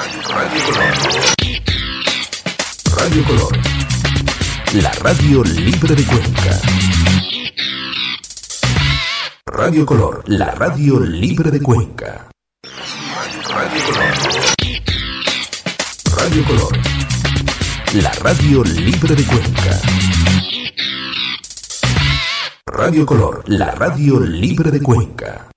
Radio Color, la radio libre de Cuenca. Radio Color, la radio libre de Cuenca. Radio Color, la radio libre de Cuenca. Radio Color, la radio libre de Cuenca.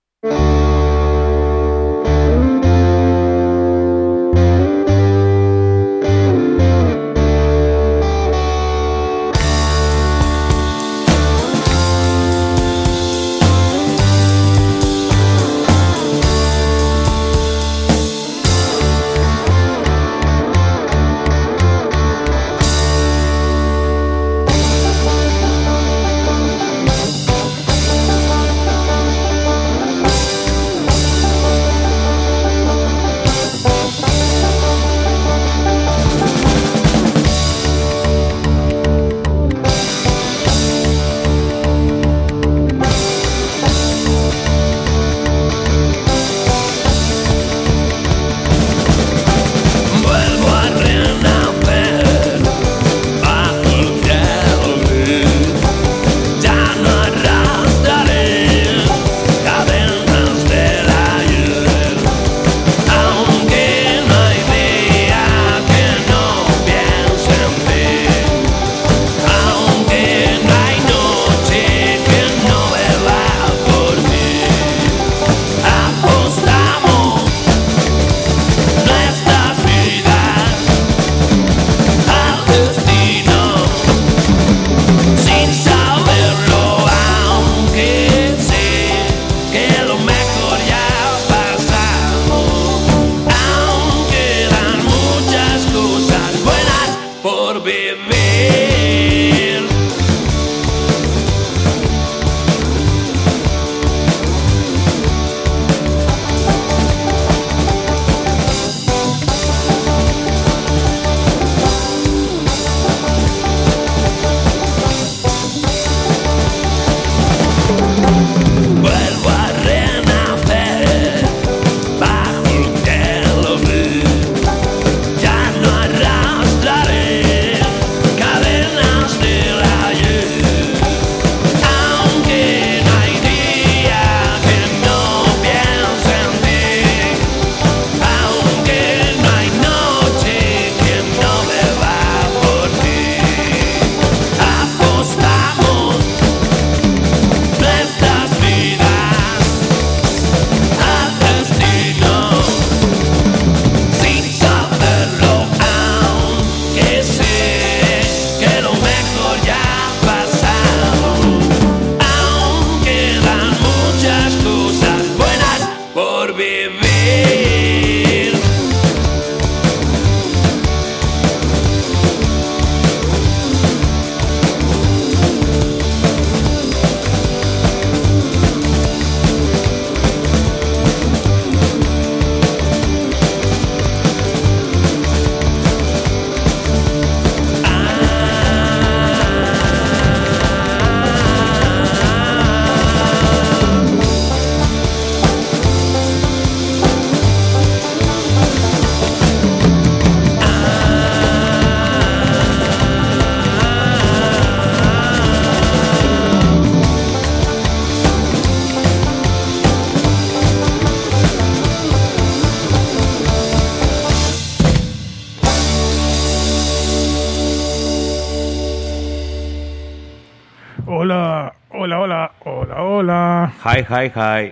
Hola. Hi.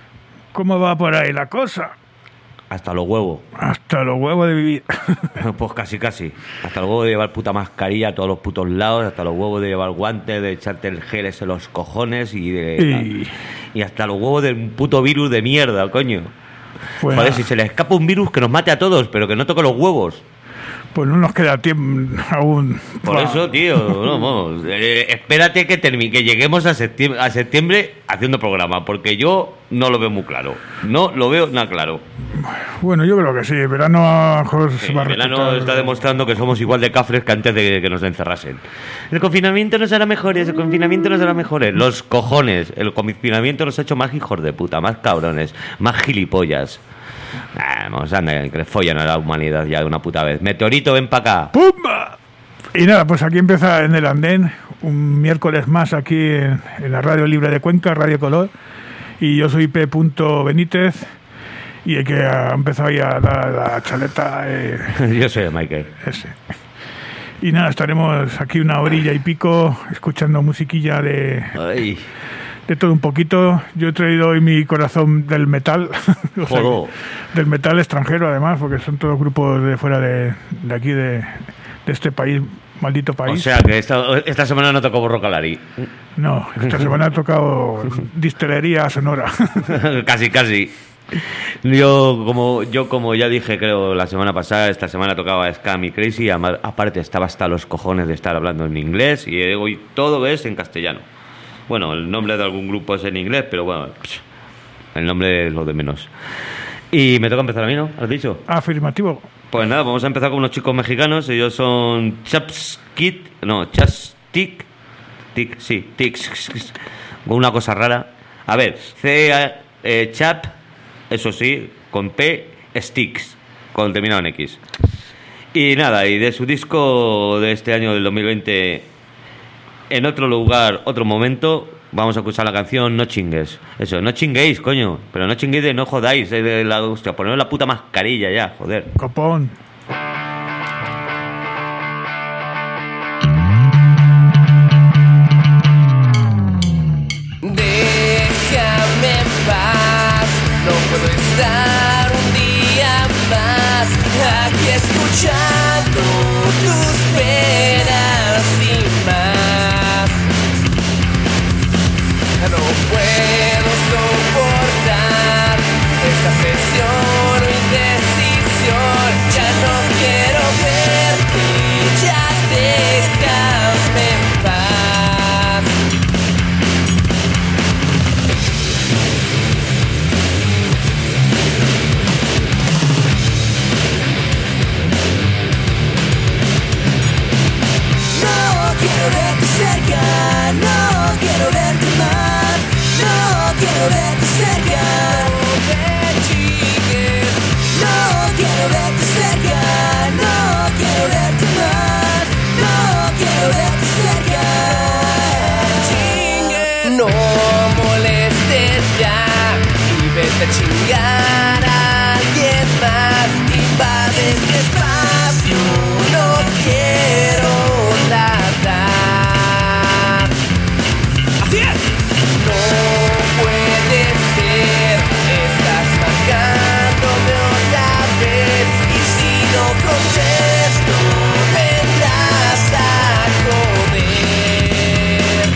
¿Cómo va por ahí la cosa? Hasta los huevos. Hasta los huevos de vivir. Pues casi. Hasta los huevos de llevar puta mascarilla a todos los putos lados, hasta los huevos de llevar guantes, de echarte el gel ese en los cojones y hasta los huevos de un puto virus de mierda, coño. Pues joder, si se le escapa un virus que nos mate a todos, pero que no toque los huevos. Pues no nos queda tiempo aún. Por eso, tío, vamos, espérate que lleguemos a septiembre haciendo programa, porque yo no lo veo muy claro. No lo veo nada claro. Bueno, yo creo que sí. Verano va a verano está demostrando que somos igual de cafres que antes de que nos encerrasen. El confinamiento nos hará mejores, Los cojones. El confinamiento nos ha hecho más hijos de puta, más cabrones, más gilipollas. Vamos, anda, que le follan a la humanidad ya de una puta vez. Meteorito, ven para acá. ¡Pumba! Y nada, pues aquí empieza En el Andén, un miércoles más aquí en la Radio Libre de Cuenca, Radio Color. Y yo soy P. Benítez, y el que ha empezado ya a dar la chaleta. Yo soy Michael. Ese. Y nada, estaremos aquí una horilla y pico escuchando musiquilla de todo un poquito. Yo he traído hoy mi corazón del metal. O sea, del metal extranjero, además, porque son todos grupos de fuera de aquí, de este país, maldito país. O sea que esta semana no tocó Borrocalari. No, esta semana ha tocado Distillería Sonora. Casi. Yo como ya dije, creo, la semana pasada, esta semana tocaba Scam y Crazy. Aparte estaba hasta los cojones de estar hablando en inglés, y hoy todo es en castellano. Bueno, el nombre de algún grupo es en inglés, pero bueno, el nombre es lo de menos. Y me toca empezar a mí, ¿no? ¿Has dicho? Afirmativo. Pues nada, vamos a empezar con unos chicos mexicanos. Ellos son Chapstick, con una cosa rara. A ver, Chap, eso sí, con P, Sticks, con terminado en X. Y nada, y de su disco de este año del 2020, En otro lugar, otro momento, vamos a escuchar la canción No chingues. Eso, no chinguéis, coño. Pero no chinguéis de no jodáis. Hostia, poneros la puta mascarilla ya, joder. Copón. Déjame en paz, no puedo estar un día más aquí escuchando tus penas y más. No puedo soportar esta presión o indecisión. Ya no quiero verte, ya déjame en paz. No quiero verte cerca, no quiero verte más, no quiero verte cerca, no me chingues. No quiero verte cerca, no quiero verte más, no quiero verte cerca. Chingues. No molestes ya y vete a chingar a alguien más. Invades mi espacio, no quiero nada. ¡Así es! No puede ser, estás marcándome otra vez, y si no contesto, vendrás a joder.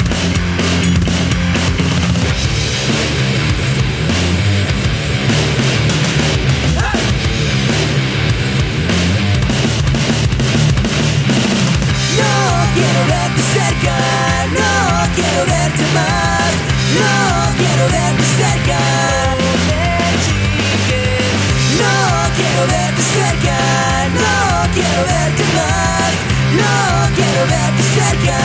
No quiero verte cerca, no quiero verte más, no quiero verte cerca, no me chingues. No quiero verte cerca, no quiero verte más, no quiero verte cerca.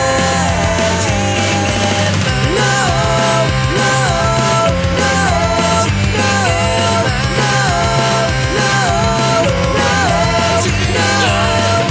No, no, no, no, no, no, no.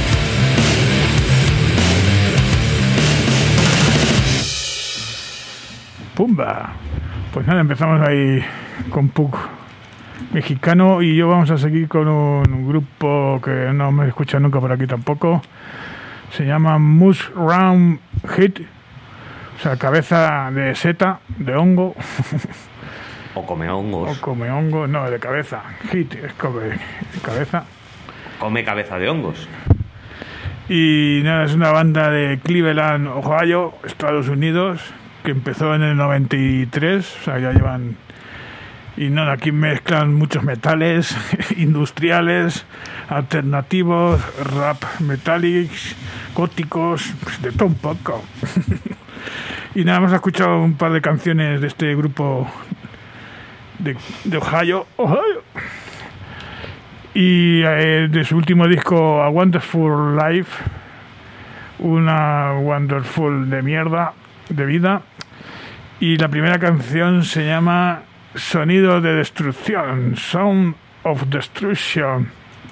Pumba. Pues nada, empezamos ahí con punk mexicano, y yo vamos a seguir con un grupo que no me escucha nunca por aquí tampoco. Se llama Mushroom Hit, o sea, cabeza de seta, de hongo. O come hongos. O come hongo, no, de cabeza. Hit es come cabeza. Come cabeza de hongos. Y nada, es una banda de Cleveland, Ohio, Estados Unidos, que empezó en el 93, o sea, ya llevan... Y nada, aquí mezclan muchos metales, industriales, alternativos, rap metálicos, góticos, de todo un poco. Y nada, hemos escuchado un par de canciones de este grupo de Ohio. Y de su último disco, A Wonderful Life, una wonderful de mierda, de vida. Y la primera canción se llama Sonido de Destrucción, Sound of Destruction.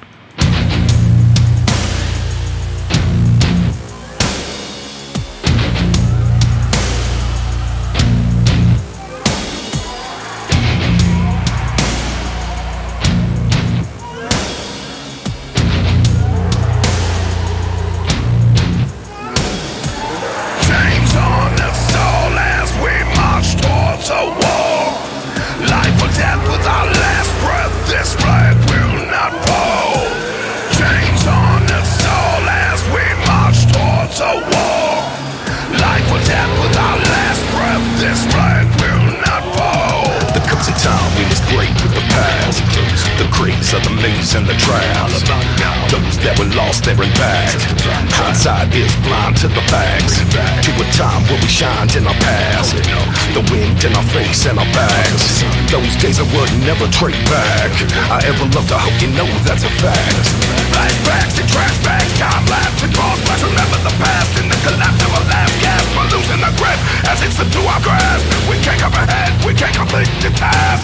of the maze and the traps. Those that were lost, they're in back. Hindsight is blind to the facts. To a time where we shined in our past. The wind in our face and our backs. Those days I would never trade back. I ever loved, I hope you know that's a fact. Flashbacks and trash bags, time lapse and cross flash. Remember the past and the collapse of our last gasp. We're losing the grip as it slips to our grasp. We can't come ahead, we can't complete the task.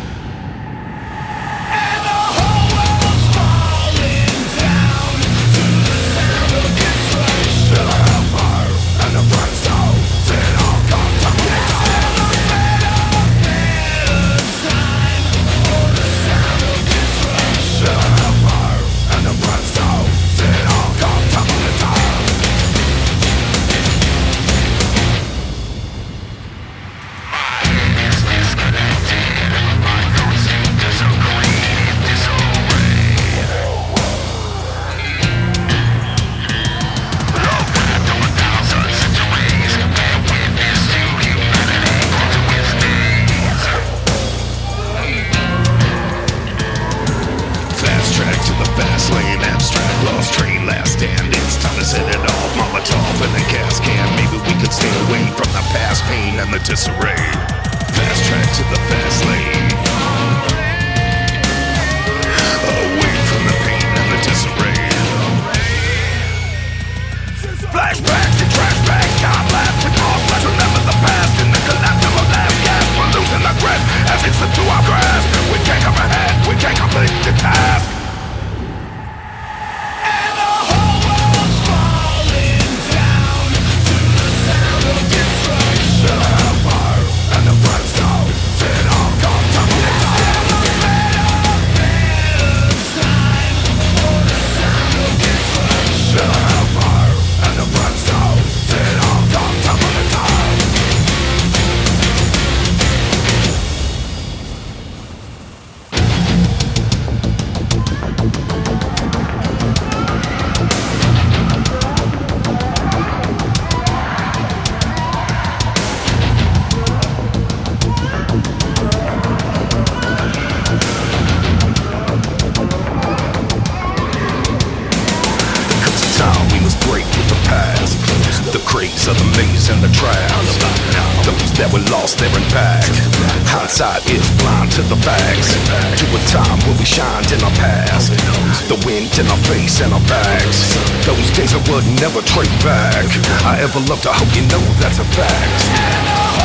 Never trade back. I ever loved, I hope you know that's a fact.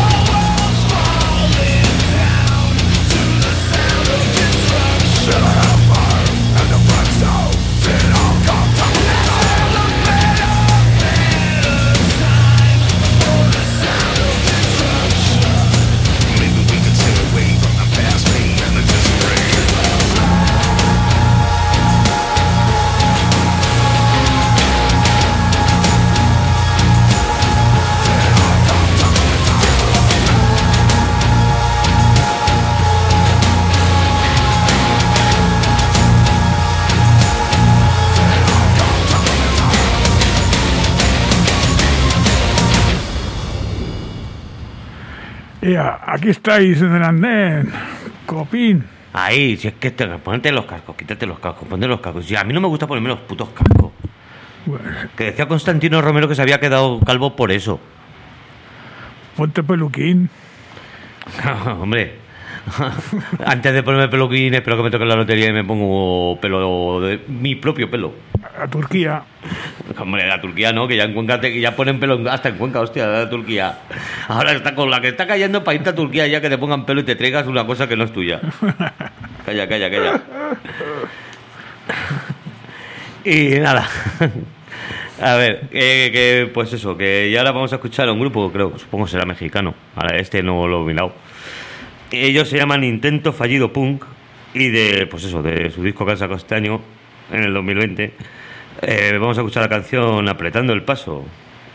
Ya, aquí estáis en el andén, Copín. Ahí, si es que ponete los cascos, quítate los cascos, ponte los cascos. Sí, a mí no me gusta ponerme los putos cascos. Bueno, que decía Constantino Romero que se había quedado calvo por eso. Ponte peluquín. Hombre, antes de ponerme peluquín espero que me toque la lotería y me pongo pelo de mi propio pelo. A Turquía. Hombre, la Turquía no, que ya en Cuenca ya ponen pelo hasta en Cuenca, hostia, la Turquía. Ahora está con la que está cayendo para irte a Turquía ya que te pongan pelo y te traigas una cosa que no es tuya. Calla. Y nada. A ver, pues eso, que ya ahora vamos a escuchar a un grupo, supongo será mexicano. Ahora no lo he mirado. Ellos se llaman Intento Fallido Punk. Y de su disco que sacó este año, en el 2020, vamos a escuchar la canción Apretando el Paso.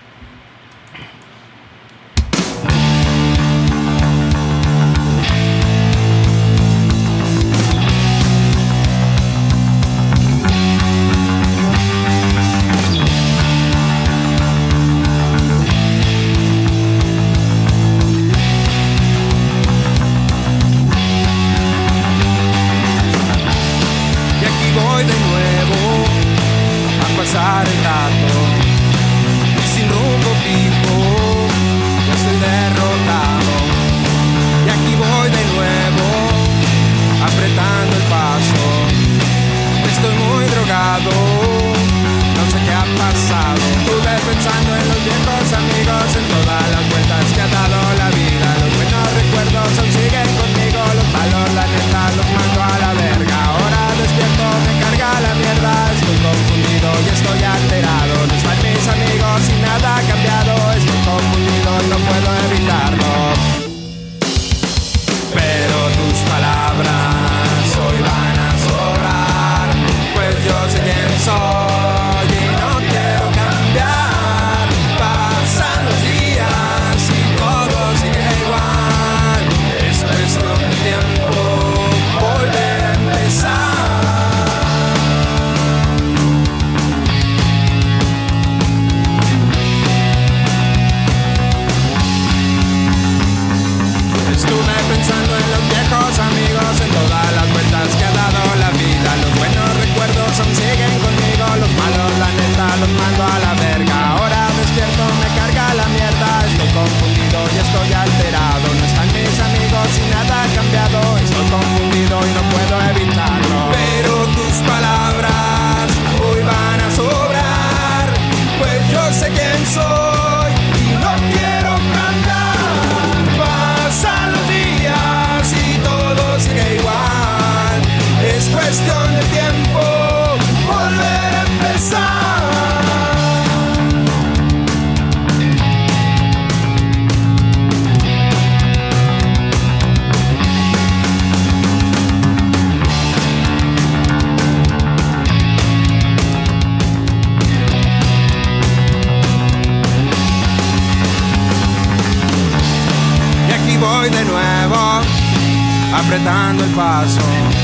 Apretando el paso,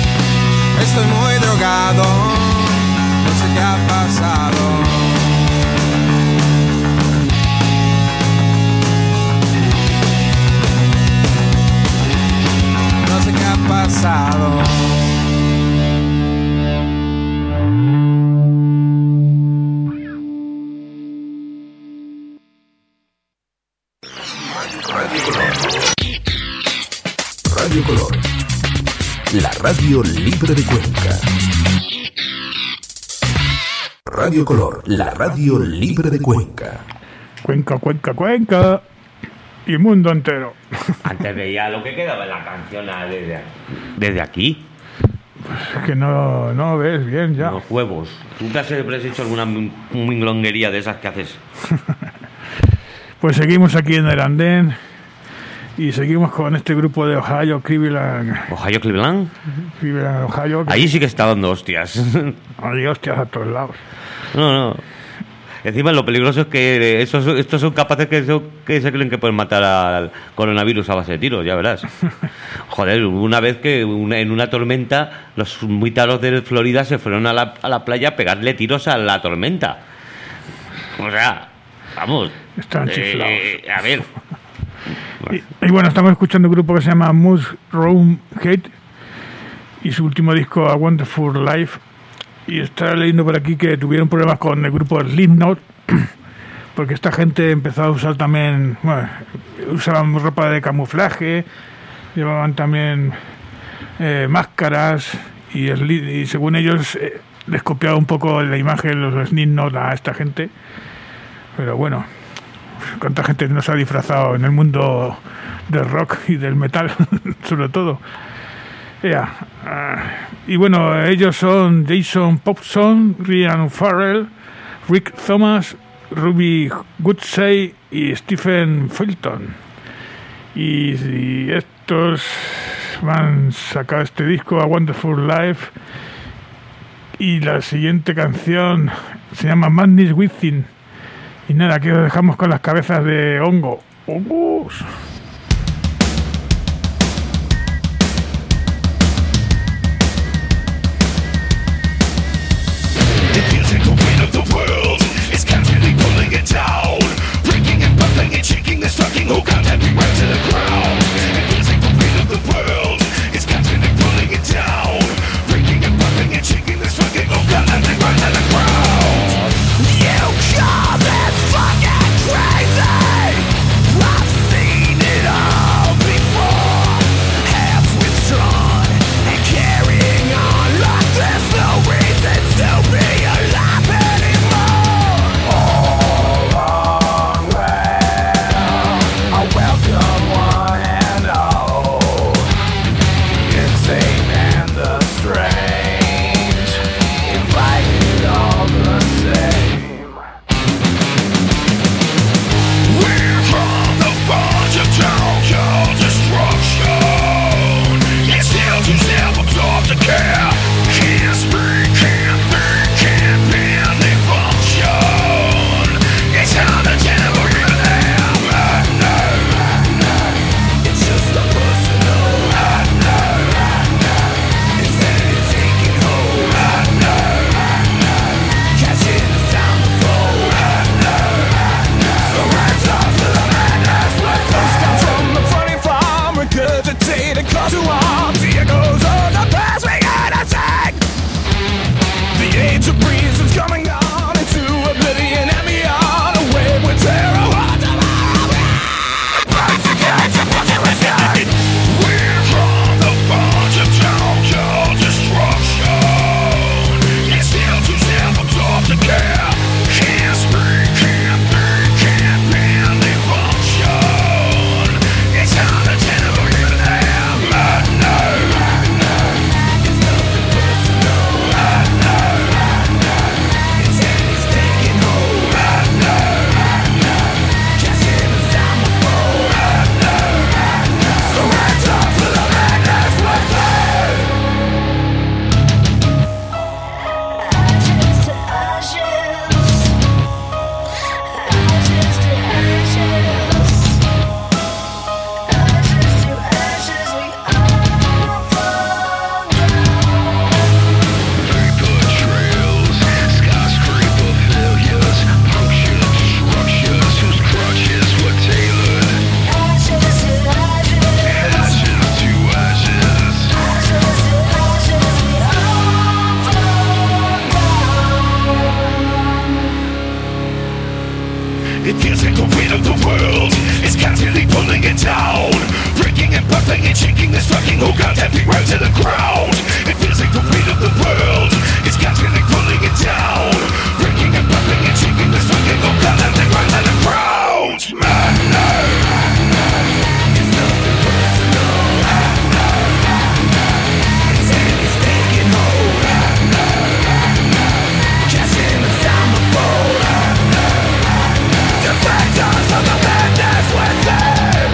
estoy muy drogado, no sé qué ha pasado. No sé qué ha pasado. Radio Color, la radio libre de Cuenca. Radio Color, la radio libre de Cuenca. Cuenca. Y mundo entero. Antes veía lo que quedaba en la canción desde aquí. Pues es que no ves bien ya. Los huevos. ¿Tú te has hecho alguna minglonguería de esas que haces? Pues seguimos aquí en el andén. Y seguimos con este grupo de Ohio, Cleveland. ¿Ohio, Cleveland? Cleveland, Ohio. Allí sí que está dando hostias. Hay hostias a todos lados. No. Encima lo peligroso es que estos son capaces que se creen que pueden matar al coronavirus a base de tiros, ya verás. Joder, una vez que en una tormenta los muy taros de Florida se fueron a la playa a pegarle tiros a la tormenta. O sea, vamos. Están chiflados. A ver. Y bueno, estamos escuchando un grupo que se llama Mushroom Head y su último disco A Wonderful Life. Y estaba leyendo por aquí que tuvieron problemas con el grupo Slipknot porque esta gente empezó a usar también, bueno, usaban ropa de camuflaje, llevaban también máscaras y según ellos les copiaba un poco la imagen los Slipknot a esta gente. Pero bueno, cuánta gente nos ha disfrazado en el mundo del rock y del metal, sobre todo. Y bueno, ellos son Jason Popson, Ryan Farrell, Rick Thomas, Ruby Goodsey y Stephen Fulton. Y estos van a sacar este disco, A Wonderful Life, y la siguiente canción se llama Madness Within. Y nada, aquí os dejamos con las cabezas de hongo. ¡Hongos! Shaking this fucking whole content be right to the ground. And losing the weight of the world. It's constantly pulling it down. Breaking and bumping and shaking this fucking whole content be right to the ground. You call this fucking crazy. I've seen it all before. Half withdrawn and carrying on like there's no reason to be alive anymore. Welcome one and all, the insane and the strange, invited all the same. We're from the bunch of total destruction. It's still too self-absorbed to care. Can't speak, can't think, can't barely function. It's how the general really am. To all the echoes of the past we gotta take. The age of reason's coming on into oblivion and beyond. Away with terror, what tomorrow we're from the bunch of total destruction. It's still too self-absorbed to care. Can't speak, can't think, can't barely function. It's how the general human It feels like the weight of the world is constantly pulling it down. Breaking and bumping and shaking this fucking whole content be right to the ground. It feels like the weight of the world is constantly pulling it down. Breaking and bumping and shaking this fucking whole content be right to the ground. It's nothing personal. It's Andy's taking hold. Catching us down the fold. Defend us from the madness within.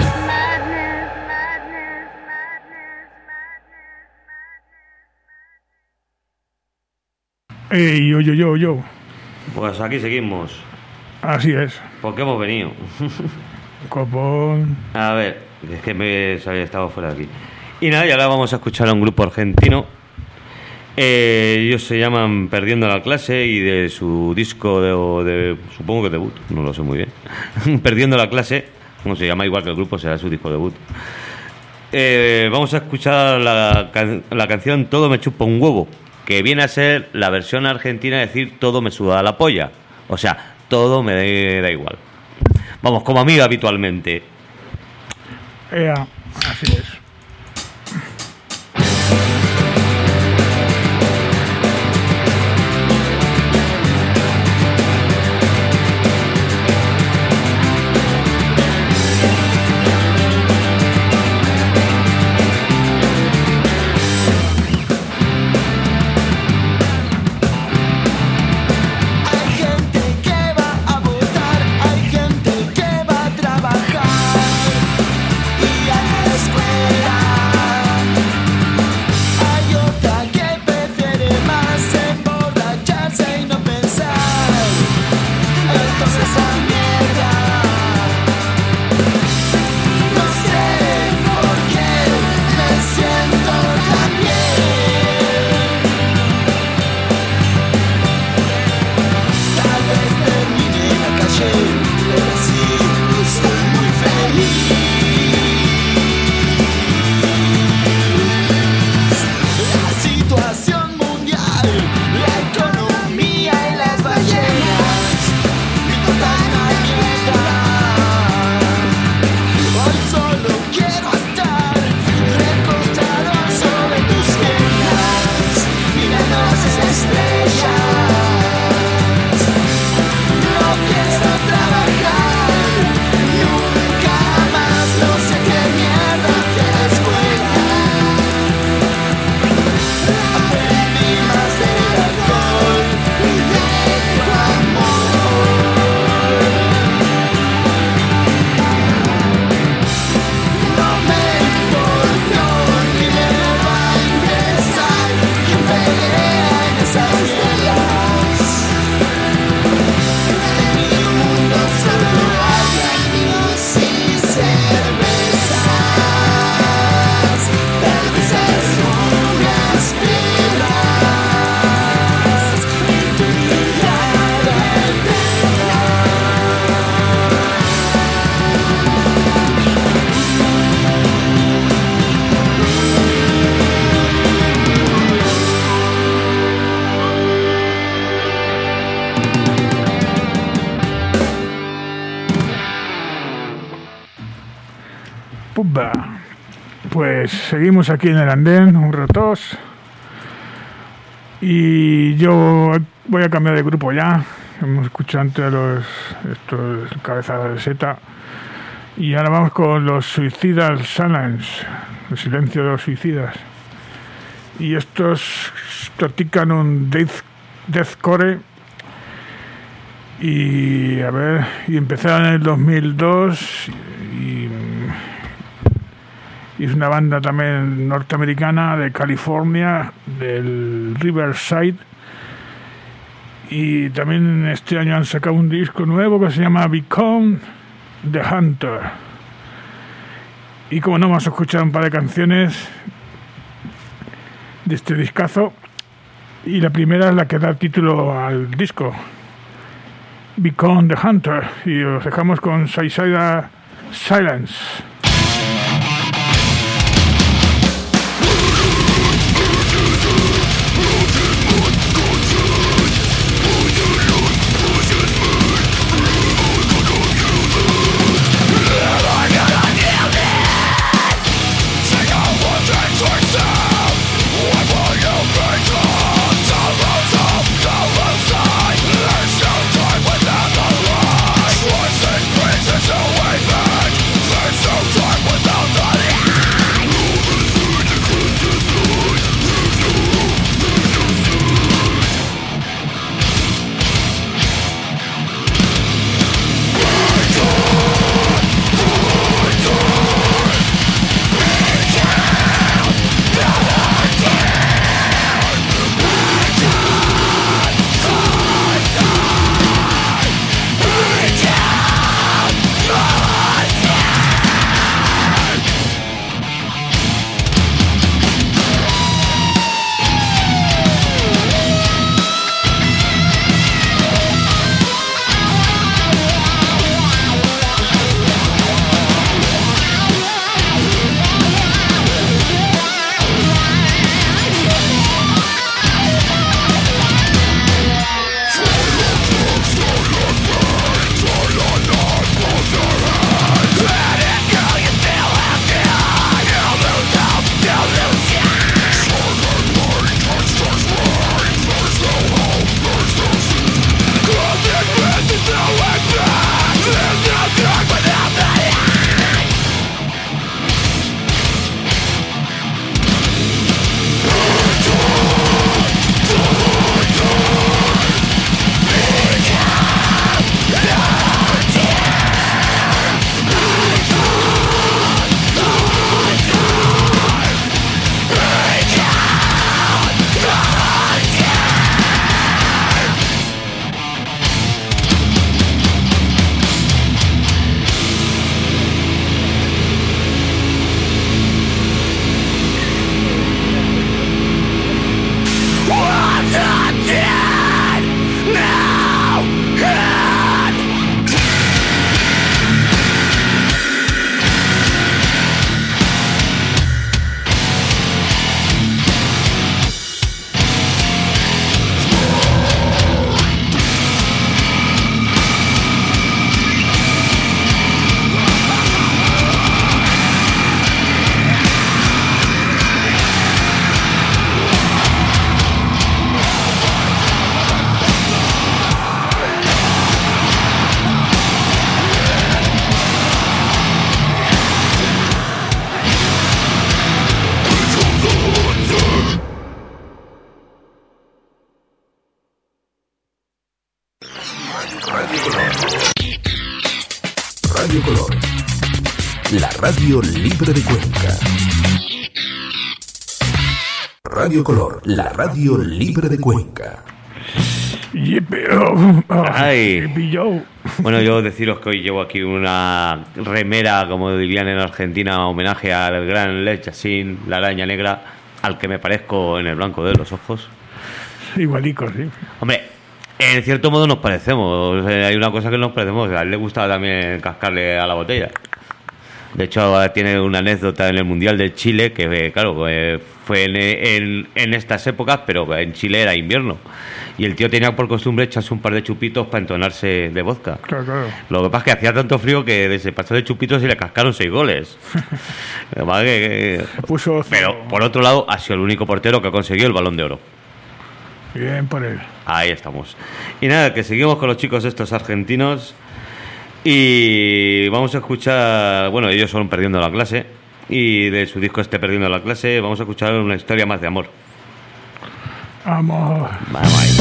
Ey, yo. Pues aquí seguimos. Así es. ¿Por qué hemos venido? Copón. A ver, es que me había estado fuera de aquí. Y nada, y ahora vamos a escuchar a un grupo argentino. Ellos se llaman Perdiendo la Clase, y de su disco de supongo que debut, no lo sé muy bien. Perdiendo la Clase, como se llama igual que el grupo, será su disco debut. Vamos a escuchar la canción Todo me chupa un huevo, que viene a ser la versión argentina de decir todo me suda la polla. O sea, todo me da igual. Vamos, como a mí habitualmente. Así es. la economía y las ballenas. Mi total marioneta. Hoy solo quiero estar recostado sobre tus piernas, mirando las estrellas. No quiero trabajar nunca más, no sé qué mierda de la escuela. Aprendí más del alcohol y de tu amor. No me importó ni me va a interesar que pelea en esas guerras. En mi mundo solo hay amigos y cervezas, tal vez algunas piedras en tu mirada eterna. Pumba. Pues seguimos aquí en el andén un ratos y yo voy a cambiar de grupo ya. Hemos escuchado antes estos cabezas de seta y ahora vamos con los Suicidal Silence, el silencio de los suicidas, y estos practican un deathcore y a ver, y empezaron en el 2002 y es una banda también norteamericana de California, del Riverside, y también este año han sacado un disco nuevo que se llama Become the Hunter. Y como no, vamos a escuchar un par de canciones de este discazo, y la primera es la que da título al disco, Become the Hunter, y os dejamos con Suicidal Silence. So Radio Color. La radio libre de Cuenca. Radio Color, la radio libre de Cuenca. Ay. Bueno, yo deciros que hoy llevo aquí una remera, como dirían en Argentina, homenaje al gran Led Yassin, la araña negra, al que me parezco en el blanco de los ojos. Igualico, sí. Hombre, en cierto modo nos parecemos. Hay una cosa que nos parecemos. A él le gustaba también cascarle a la botella. De hecho, tiene una anécdota en el Mundial de Chile que, claro, fue en estas épocas, pero en Chile era invierno. Y el tío tenía por costumbre echarse un par de chupitos para entonarse de vodka. Claro, claro. Lo que pasa es que hacía tanto frío que se pasó de chupitos y le cascaron 6 goles. Pero por otro lado, ha sido el único portero que ha conseguido el Balón de Oro. Bien por él. Ahí estamos. Y nada, que seguimos con los chicos estos argentinos. Y vamos a escuchar, bueno, ellos son Perdiendo la Clase, y de su disco Perdiendo la Clase vamos a escuchar una historia más de amor. Amor. Vamos ahí.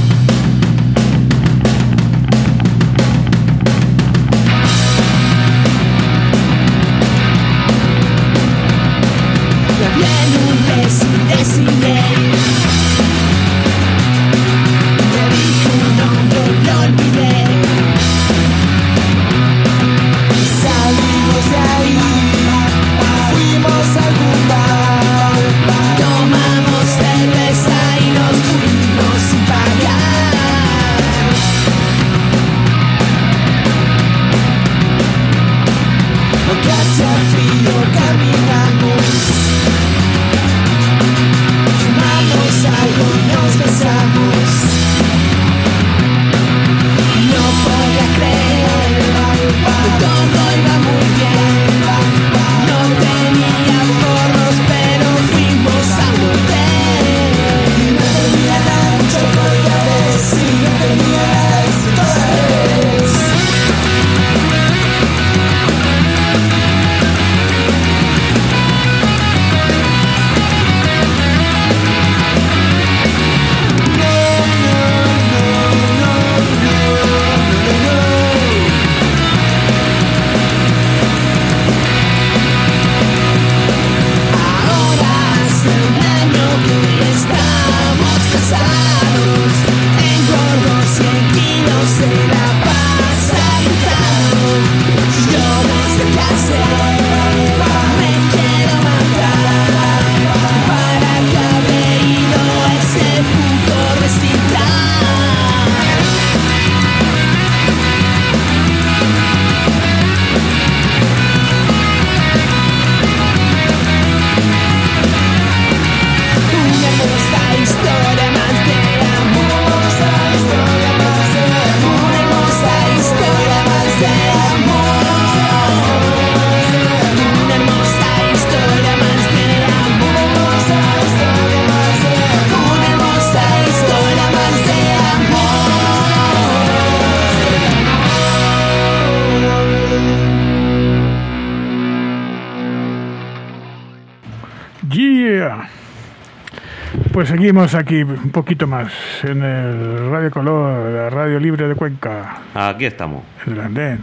Pues seguimos aquí un poquito más en el Radio Color, la radio libre de Cuenca. Aquí estamos. En el andén.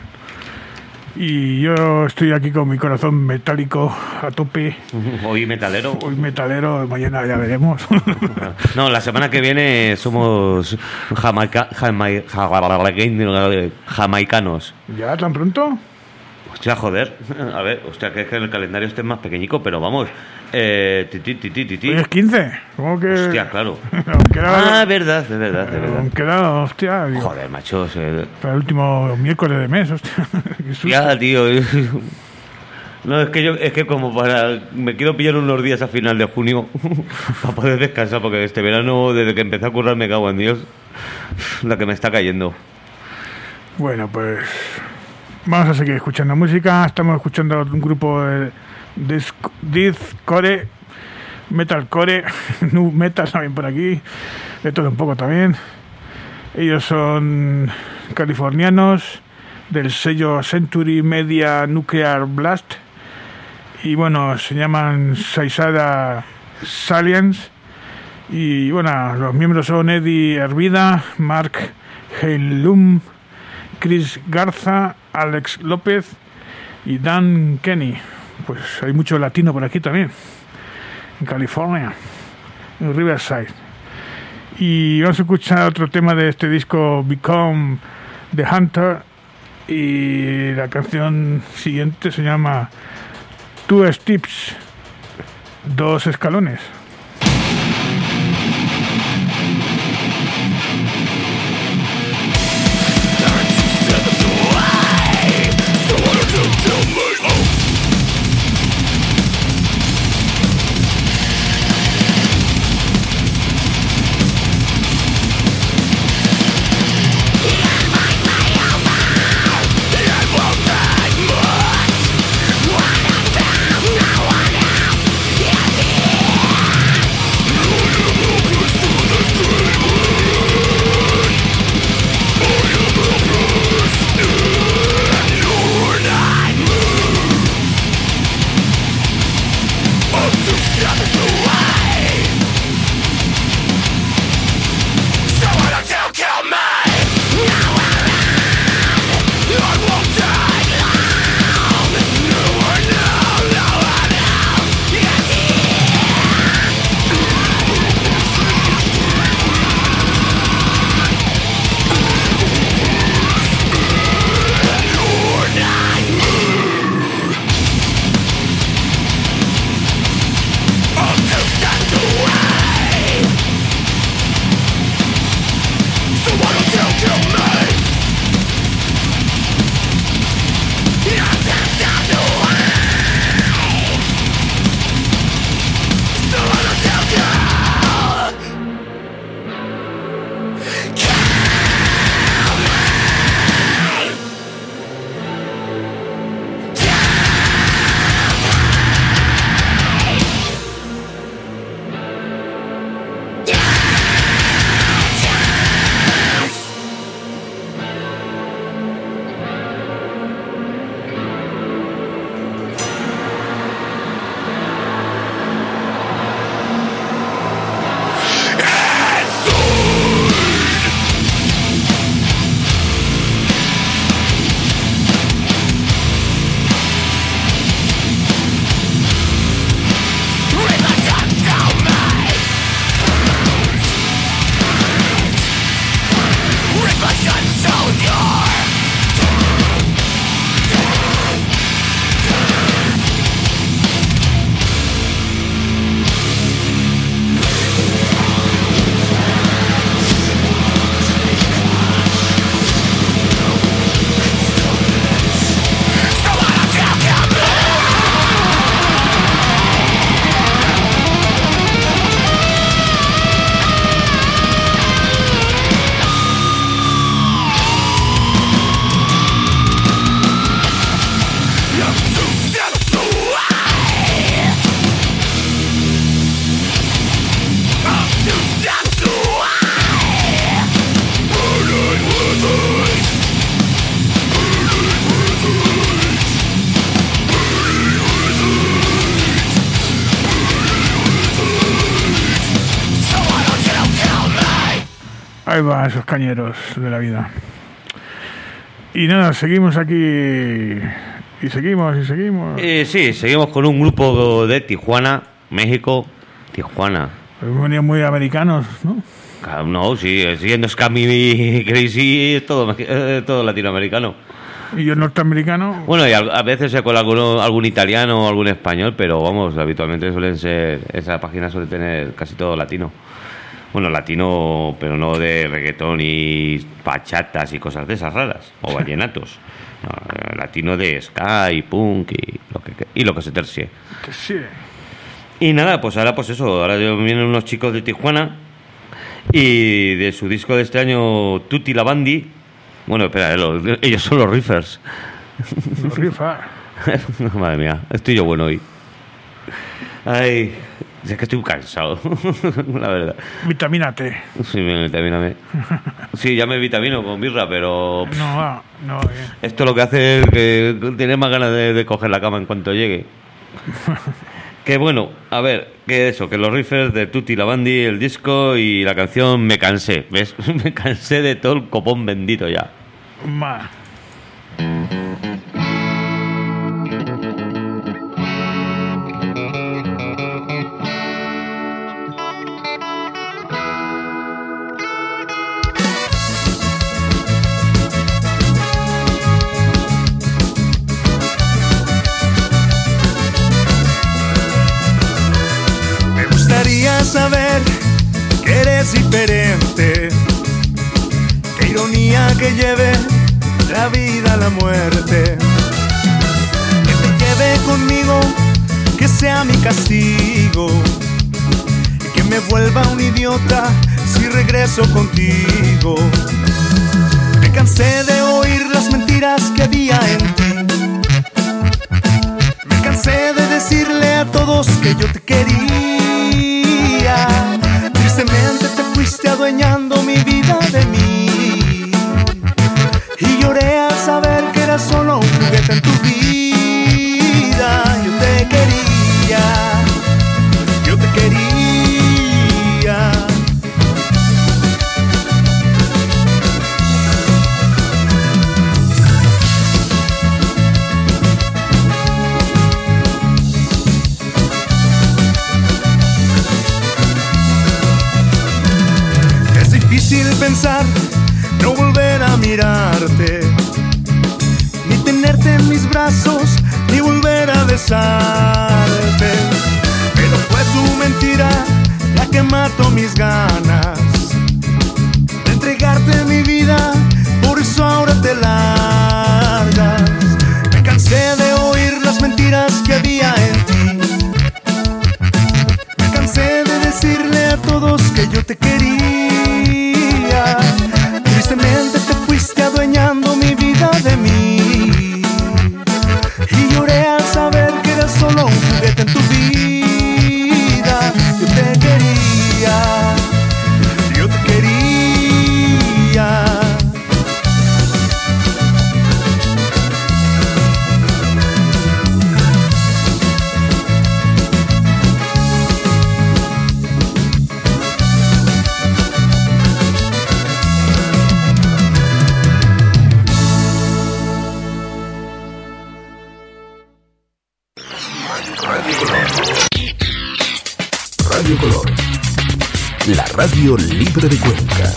Y yo estoy aquí con mi corazón metálico a tope. Hoy metalero. Hoy metalero, mañana ya veremos. No, la semana que viene somos jamaicanos. ¿Ya tan pronto? Hostia, joder. A ver, hostia, que es que el calendario esté más pequeñico, pero vamos. Hoy es 15. ¿Cómo que? Hostia, claro. Verdad, es verdad. Queda, hostia. Digo, joder, macho. para el último miércoles de mes, hostia. Ya, tío. No, es que como me quiero pillar unos días a final de junio para poder descansar, porque este verano, desde que empecé a currar, me cago en Dios, la que me está cayendo. Bueno, pues vamos a seguir escuchando música. Estamos escuchando un grupo de deathcore, metalcore, nu metal también por aquí, de todo un poco también. Ellos son californianos del sello Century Media Nuclear Blast y bueno, se llaman Suicidal Salience. Y bueno, los miembros son Eddie Hervida, Mark Heilum, Chris Garza, Alex López y Dan Kenny. Pues hay mucho latino por aquí también, en California, en Riverside. Y vamos a escuchar otro tema de este disco, Become the Hunter, y la canción siguiente se llama Two Steps, 2 escalones. Ahí van esos cañeros de la vida. Y nada, seguimos aquí. Y seguimos. Sí, seguimos con un grupo de Tijuana, México. Tijuana. Venían muy americanos, ¿no? No, sí, siguiendo Scammy Crazy, es todo latinoamericano. ¿Y el norteamericano? Bueno, y a veces se cola algún italiano o algún español, pero vamos, habitualmente suelen ser, esa página suele tener casi todo latino. Bueno, latino, pero no de reggaetón y bachatas y cosas de esas raras, o vallenatos. No, latino de ska y punk y lo que se tercie. Sí. Y nada, pues ahora pues eso, ahora vienen unos chicos de Tijuana y de su disco de este año, Tutti la Bandi. Bueno, espera, ellos son los Riffers. Los Riffers. Madre mía, estoy yo bueno hoy. Ay, es que estoy cansado, la verdad. Vitamínate. Sí, vitamíname. Sí, ya me vitamino con birra, pero... No, esto lo que hace es que tienes más ganas de coger la cama en cuanto llegue. Que bueno, a ver, que eso, que los riffs de Tutti la Bandi, el disco y la canción Me Cansé, ¿ves? Me cansé de todo el copón bendito ya. que lleve la vida a la muerte. Que te lleve conmigo, que sea mi castigo, y que me vuelva un idiota si regreso contigo. Me cansé de oír las mentiras que había en ti. Me cansé de decirle a todos que yo te quería. Tristemente te fuiste adueñando mi vida de mí, y lloré al saber que era solo un juguete en tu vida. Yo te quería, yo te quería. Es difícil pensar no volver a mirarte, ni tenerte en mis brazos, ni volver a besarte. Pero fue tu mentira la que mató mis ganas de entregarte mi vida, por eso ahora te largas. Me cansé de oír las mentiras que había en ti. Me cansé de decirle a todos que yo te quería. Tristemente te fuiste adueñando mi vida de mí, y lloré al saber que era solo un juguete en tu vida. Yo te quería, yo te quería. Radio Color, la radio libre de Cuenca.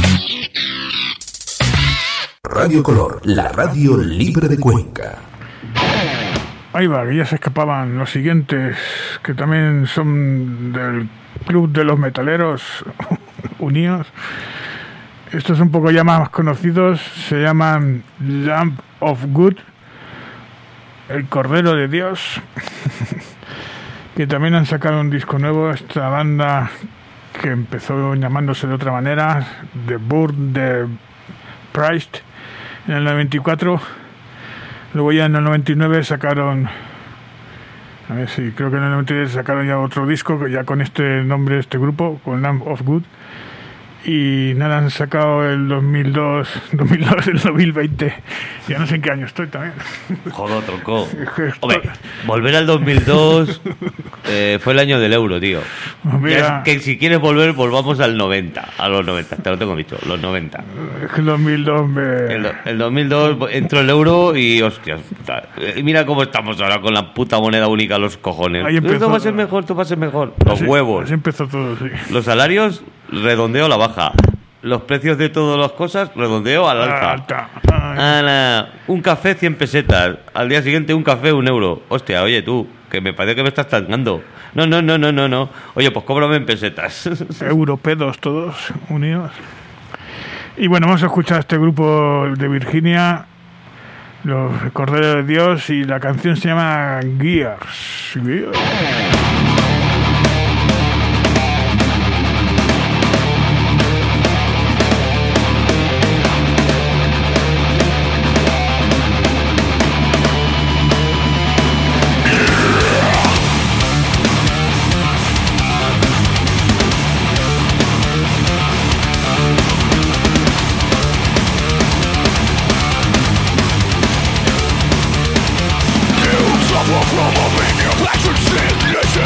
Radio Color, la radio libre de Cuenca. Ahí va, que ya se escapaban los siguientes, que también son del Club de los Metaleros Unidos. Estos un poco ya más conocidos, se llaman Lamb of God, el Cordero de Dios, que también han sacado un disco nuevo. Esta banda que empezó llamándose de otra manera, The Burn the Priest, en el 94. Luego ya en el 99 sacaron, a ver si creo que en el 93 sacaron ya otro disco, ya con este nombre, este grupo, con Lamb of God. Y nada, han sacado el 2002, el 2020. Ya no sé en qué año estoy también. Joder, tronco. Hombre, volver al 2002 fue el año del euro, tío. Mira, es que si quieres volver, volvamos al 90, a los 90, te lo tengo dicho, los 90. Es que el 2002 El 2002 entró el euro y, hostias, puta. Y mira cómo estamos ahora con la puta moneda única, los cojones. Ahí empezó, esto va a ser mejor, esto va a ser mejor. Los huevos. Así empezó todo, sí. Los salarios, redondeo a la baja. Los precios de todas las cosas, redondeo al alza. Un café 100 pesetas. Al día siguiente un café 1 euro. Hostia, oye tú, que me parece que me estás tangando. No. Oye, pues cóbrame en pesetas. Europedos todos unidos. Y bueno, vamos a escuchar a este grupo de Virginia, los Corderos de Dios, y la canción se llama Gears. From a manufactured sin, listen.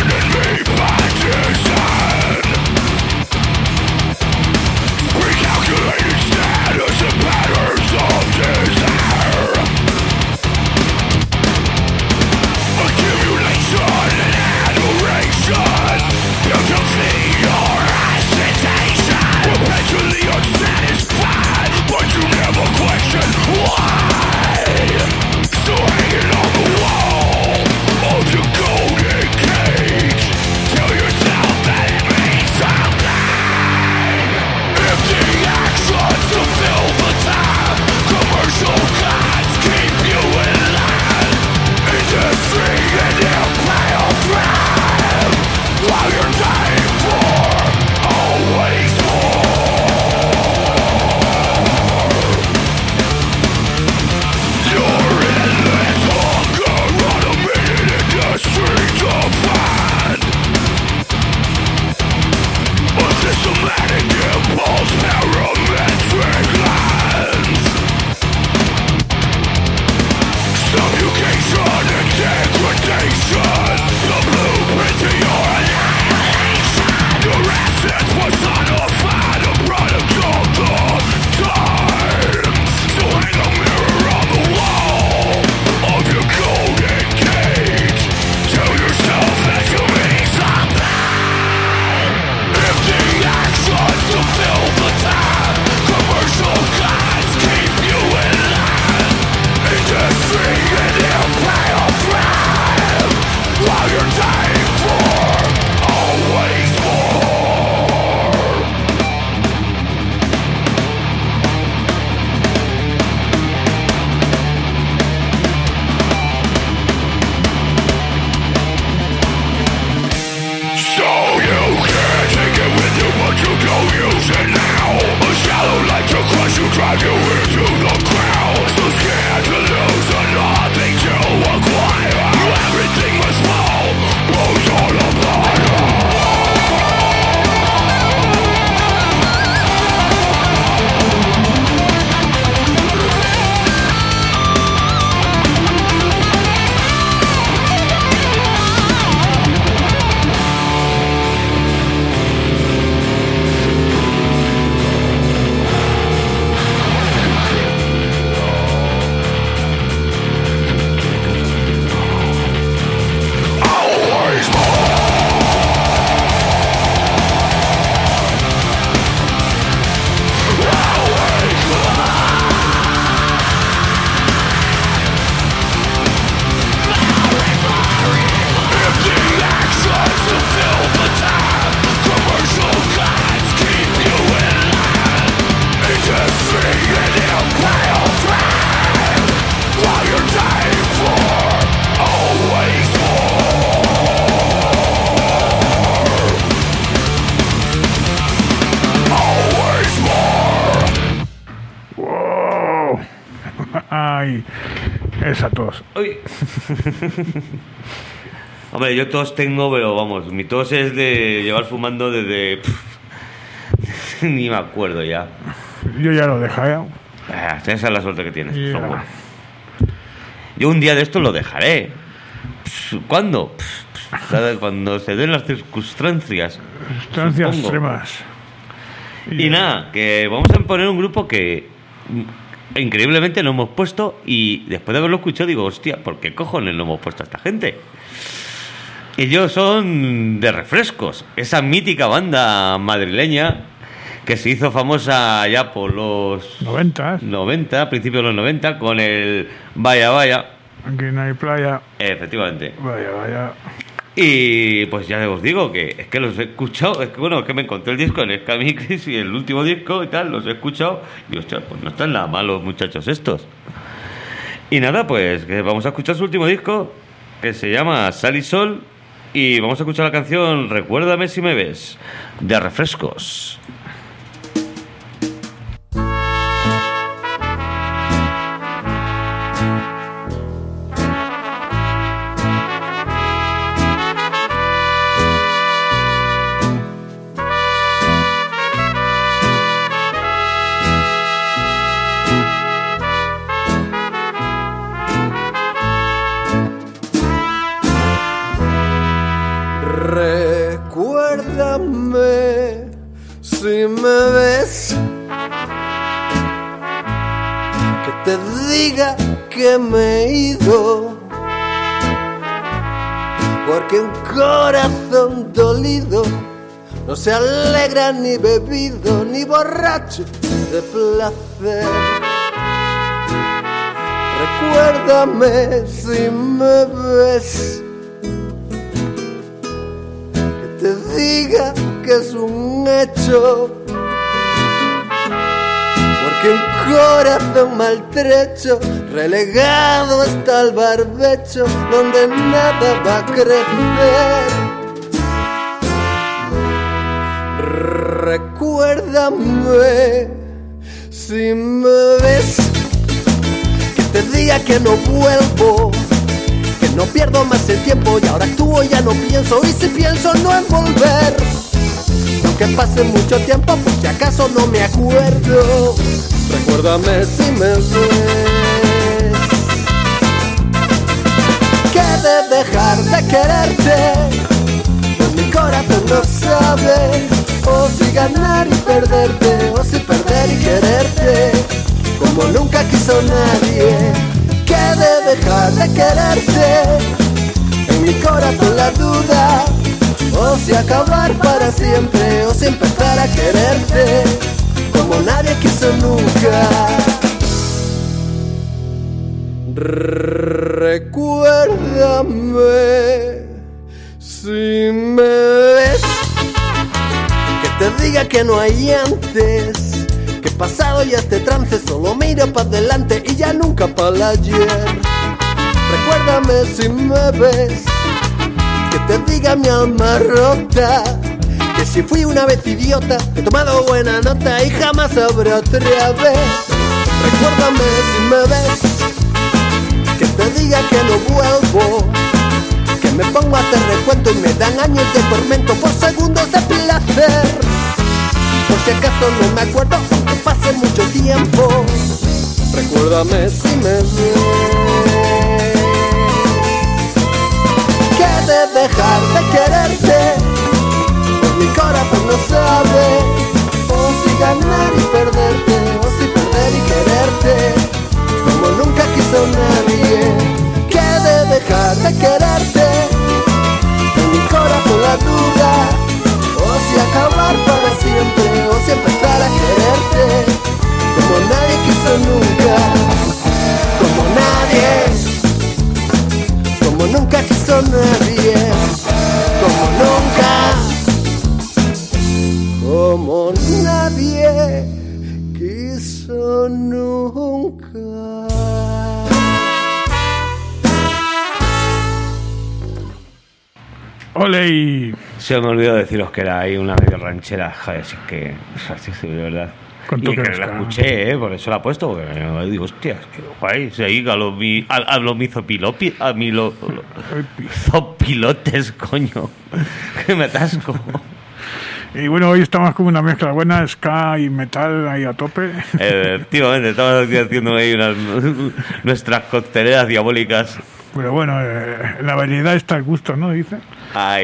fuma y es a tos. Uy. Hombre, yo tos tengo, pero vamos, mi tos es de llevar fumando desde... ni me acuerdo ya. Yo ya lo dejé. Esa es la suerte que tienes. Yeah. Bueno. Yo un día de esto lo dejaré. ¿Cuándo? Cuando se den las circunstancias. Circunstancias supongo. extremas. Y nada, que vamos a poner un grupo que increíblemente lo hemos puesto y después de haberlo escuchado digo, hostia, ¿por qué cojones no hemos puesto a esta gente? Ellos son de Refrescos, esa mítica banda madrileña que se hizo famosa ya por los 90, principios de los 90, con el Vaya Vaya. Aquí no hay playa. Efectivamente. Vaya, vaya. Y pues ya os digo que es que los he escuchado, es que me encontré el disco en Scamicris y el último disco y tal, los he escuchado y hostia, pues no están nada mal los muchachos estos. Y nada, pues que vamos a escuchar su último disco que se llama Sal y Sol y vamos a escuchar la canción Recuérdame si me ves, de Refrescos. Recuérdame si me ves, que te diga que me he ido, porque un corazón dolido no se alegra ni bebido ni borracho de placer. Recuérdame si me ves, te diga que es un hecho, porque un corazón maltrecho relegado está al barbecho donde nada va a crecer. Recuérdame si me ves, que te diga que no vuelvo, que no pierdo más el tiempo y ahora actúo, ya no pienso, y si pienso no en volver, aunque pase mucho tiempo, por si acaso no me acuerdo. Recuérdame si me ves, que de dejar de quererte, pues mi corazón no sabe, o si ganar y perderte, o si perder y quererte, como nunca quiso nadie. Que de dejar de quererte, en mi corazón la duda, o si acabar para siempre, o si empezar a quererte, como nadie quiso nunca. Recuérdame si me ves, que te diga que no hay antes, que pasado ya este trance, solo miro para adelante y ya nunca para el ayer. Recuérdame si me ves, que te diga mi alma rota, que si fui una vez idiota, he tomado buena nota y jamás habrá otra vez. Recuérdame si me ves, que te diga que no vuelvo, que me pongo a hacer recuento y me dan años de tormento por segundos de placer. Por si acaso no me acuerdo, aunque pase mucho tiempo. Recuérdame si me ves, que de dejar de quererte, pues mi corazón no sabe, o si ganar y perderte, o si perder y quererte, como nunca quiso nadie. Que de dejar de quererte, en mi corazón la duda, o si acabar para siempre, o si empezar a quererte, como nadie quiso nunca, como nadie, como nunca quiso nadie, como nunca, como nadie quiso nunca. Ole y... Se me olvidó deciros que era ahí una medio ranchera. Joder, si es que... de verdad. Con Y toque que de la ska. escuché, por eso la he puesto. Porque digo, hostia, qué guay. Se oiga a los mizopilotes, coño. Que me atasco. Y bueno, hoy estamos como una mezcla buena, ska y metal ahí a tope. Efectivamente, estamos aquí haciendo ahí nuestras cocteleras diabólicas. Pero bueno, en la variedad está el gusto, ¿no? Dicen. Ay.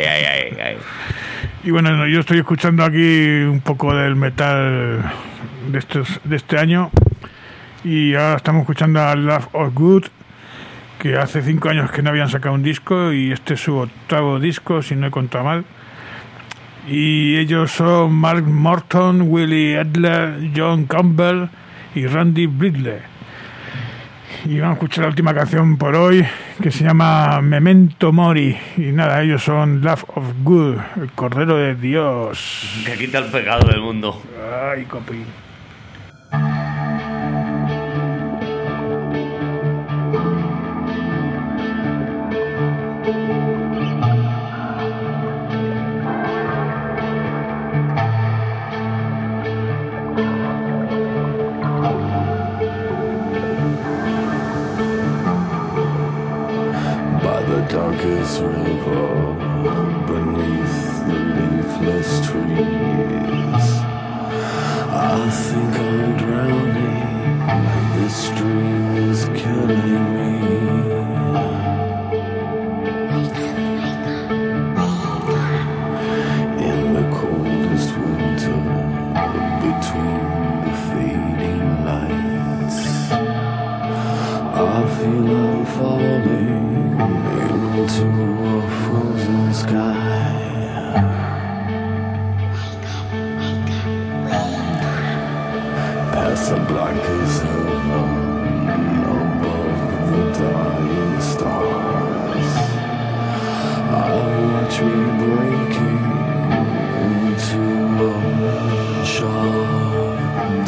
Y bueno, yo estoy escuchando aquí un poco del metal de este año. Y ahora estamos escuchando a Love of Good, que hace 5 años que no habían sacado un disco y este es su 8º disco, si no he contado mal. Y ellos son Mark Morton, Willie Adler, John Campbell y Randy Bridley. Y vamos a escuchar la última canción por hoy, que se llama Memento Mori. Y nada, ellos son Love of Good, el Cordero de Dios. Que quita el pecado del mundo. Ay, copi. Darkest river beneath the leafless trees, I think I'm drowning. This dream is killing me. In the coldest winter, between the fading lights, I feel I'm falling into a frozen sky. Past the blackest heaven, above the dying stars, I watch me breaking into a moonshot.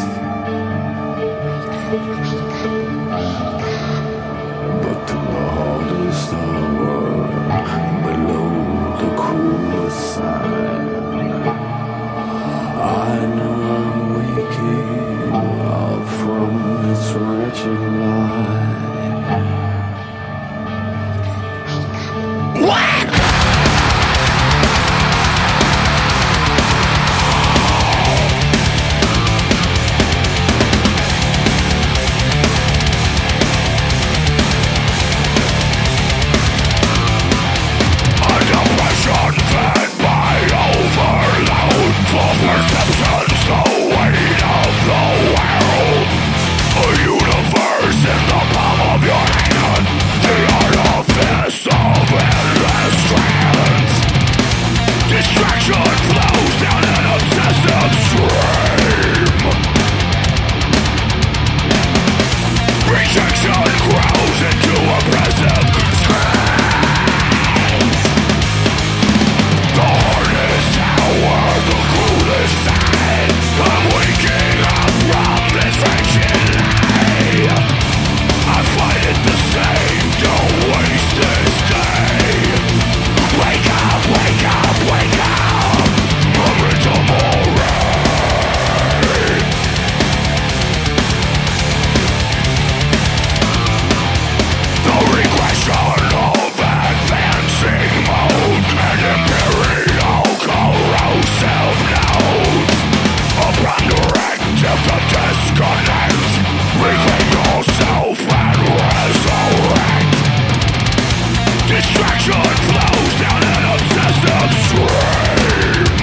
But to the hardest hour, below the coolest sign, I know I'm waking up from this wretched lie. Perceptions, the weight of the world, a universe in the palm of your hand, the artifice of endless strands. Distraction flows down an obsessive stream. Rejection grows into oppressive screams. The hardest hour, the coolest side, I'm waking up from this wretched lie. I find it the same, don't waste this day. Wake up, wake up, wake up, memento mori. The regression of advancing mode and imperial corrosive notes. Upon directive to disconnect, reclaim yourself and resurrect. Distraction flows down an obsessive stream.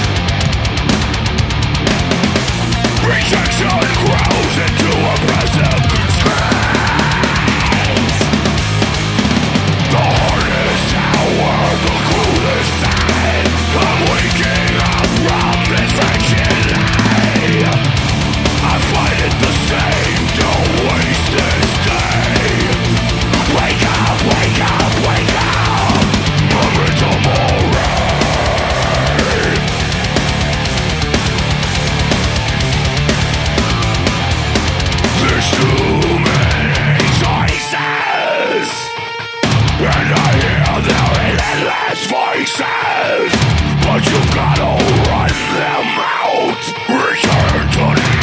Rejection grows into oppressive screams. The hardest hour, the coolest side, I'm waking up from this wretched lie. I find it the same, don't waste this day. Wake up, wake up, wake up, memento mori. There's too many choices, and I hear their relentless voices, but you've gotta run them out. Return to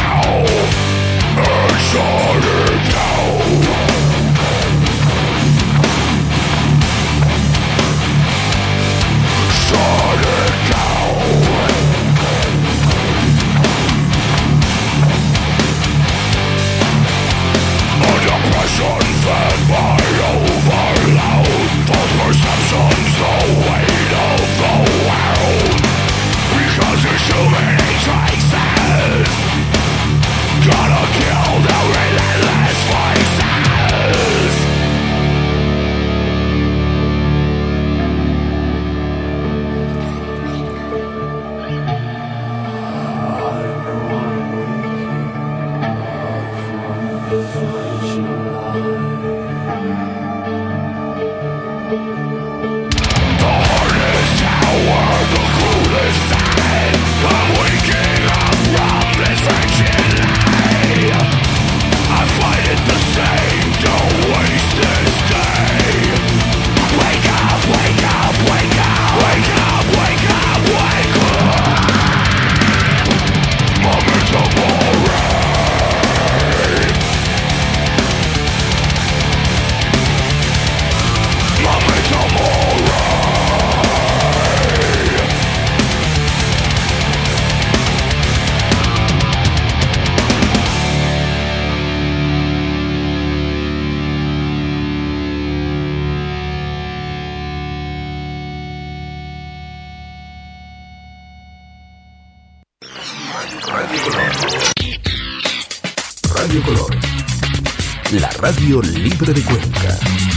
Radio Color, la radio libre de Cuenca.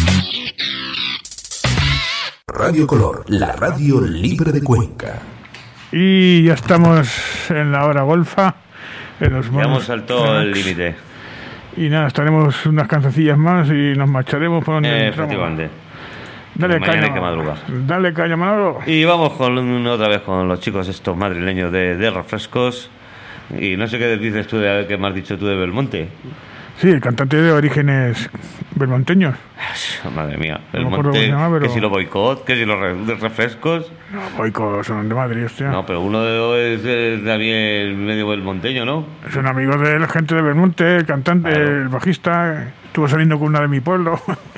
Radio Color, la radio libre de Cuenca. Y ya estamos en la hora golfa. Ya hemos saltado el límite. Y nada, estaremos unas cancioncillas más y nos marcharemos por donde entramos. Efectivamente. Dale mañana caña, hay que madrugar. Dale caña, Manolo. Y vamos otra vez con los chicos estos madrileños de refrescos. Y no sé qué dices tú que me has dicho tú de Belmonte. Sí, el cantante de orígenes belmonteños. Madre mía, No me acuerdo cómo se llama, pero... que si los boicot, que si los refrescos. No, boicot, son de Madrid, hostia. No, pero uno es también medio belmonteño, ¿no? Son amigos de la gente de Belmonte, el cantante, claro. El bajista. Estuvo saliendo con una de mi pueblo.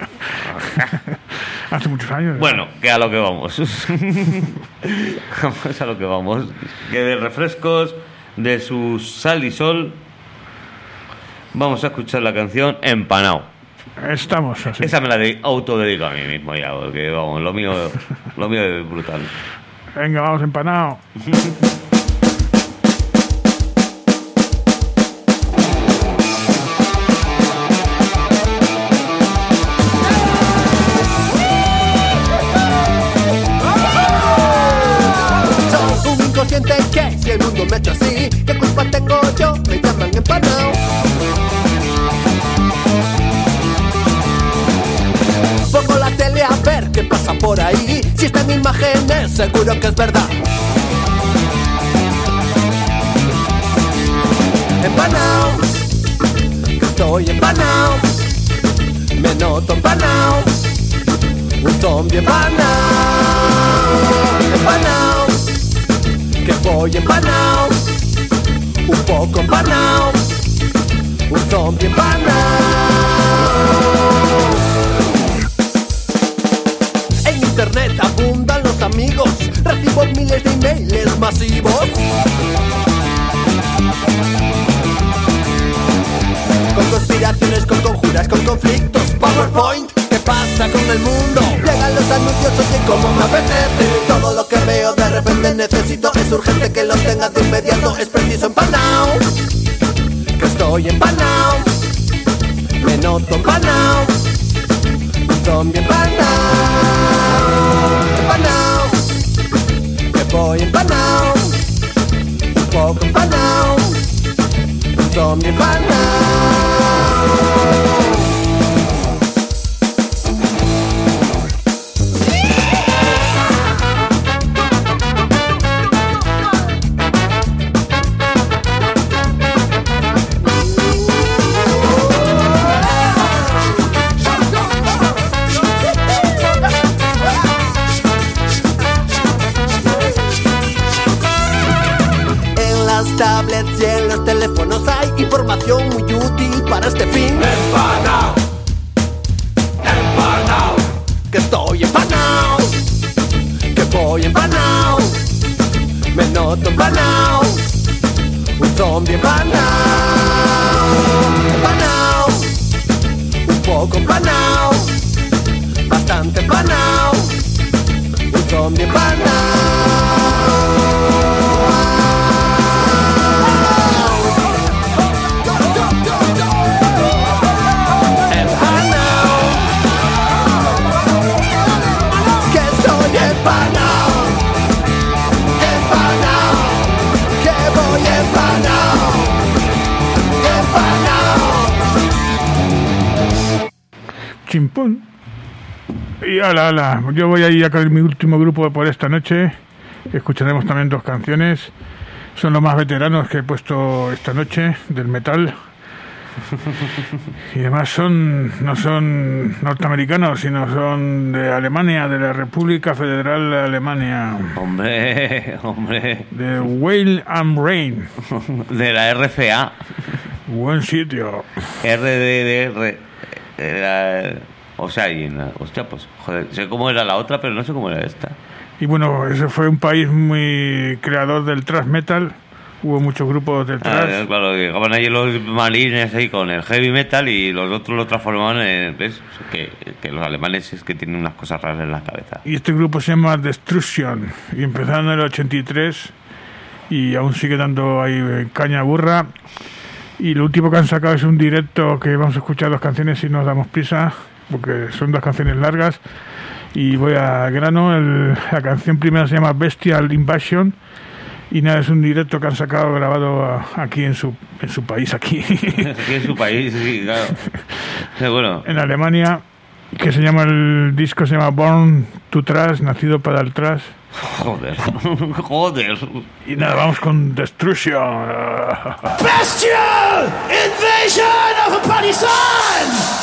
Hace muchos años. Bueno, que a lo que vamos. Vamos a lo que vamos. Que de refrescos, de su sal y sol, vamos a escuchar la canción Empanao. Estamos así. Esa me la autodedico a mí mismo ya, porque vamos, lo mío es brutal. Venga, vamos, empanado. Soy un inconsciente que si el mundo me ha hecho así, ¿qué culpa tengo yo? Me llaman empanao. Pongo la tele a ver qué pasa por ahí. Si están imágenes, seguro que es verdad. Empanao, que estoy empanao. Me noto empanao. Un zombie empanao. Empanao, que voy empanao. Un poco empanao. Un zombie empanao. En internet abundan los amigos. Recibo miles de emails masivos. Con conspiraciones, con conjuras, con conflictos. PowerPoint, ¿qué pasa con el mundo? Llegan los anuncios, oye, como me apetece. Todo lo que veo de repente necesito. Es urgente que lo tenga de inmediato. Es preciso empanao. Que estoy empanao. Me noto empanao. Un zombie empanao. Empanao. Que voy empanao. Un poco empanao. Un zombie empanao. Tablets y en los teléfonos hay información muy útil para este fin. Empanao, empanao, que estoy empanao, que voy empanao, me noto empanao, un zombie empanao, empanao, un poco empanao, bastante empanao, un zombie empanao. Empanao, empanao, que voy empanao, empanao. Chimpún. Y ala, yo voy a ir a caer mi último grupo por esta noche. Escucharemos también dos canciones. Son los más veteranos que he puesto esta noche del metal. Y además no son norteamericanos, sino son de Alemania, de la República Federal de Alemania. Hombre. De Whale and Rain. De la RCA. Buen sitio. RDDR. O sea, hostia, pues, joder, sé cómo era la otra, pero no sé cómo era esta. Y bueno, ese fue un país muy creador del thrash metal. Hubo muchos grupos de thrash. Claro, llegaban ahí los marines ahí con el heavy metal y los otros lo transformaban en... ¿Ves? Que los alemanes es que tienen unas cosas raras en la cabeza. Y este grupo se llama Destruction. Y empezaron en el 83 y aún sigue dando ahí caña burra. Y lo último que han sacado es un directo que vamos a escuchar 2 canciones si nos damos prisa, porque son 2 canciones largas. Y voy al grano. La canción primera se llama Bestial Invasion. Y nada, es un directo que han sacado grabado aquí en su país, aquí. Aquí en su país, sí, claro. Sí, bueno. En Alemania, que se llama el disco, se llama Born to Trash, nacido para el trash. Joder, joder. Y nada, vamos con Destruction. Bestial Invasion of a Partisan!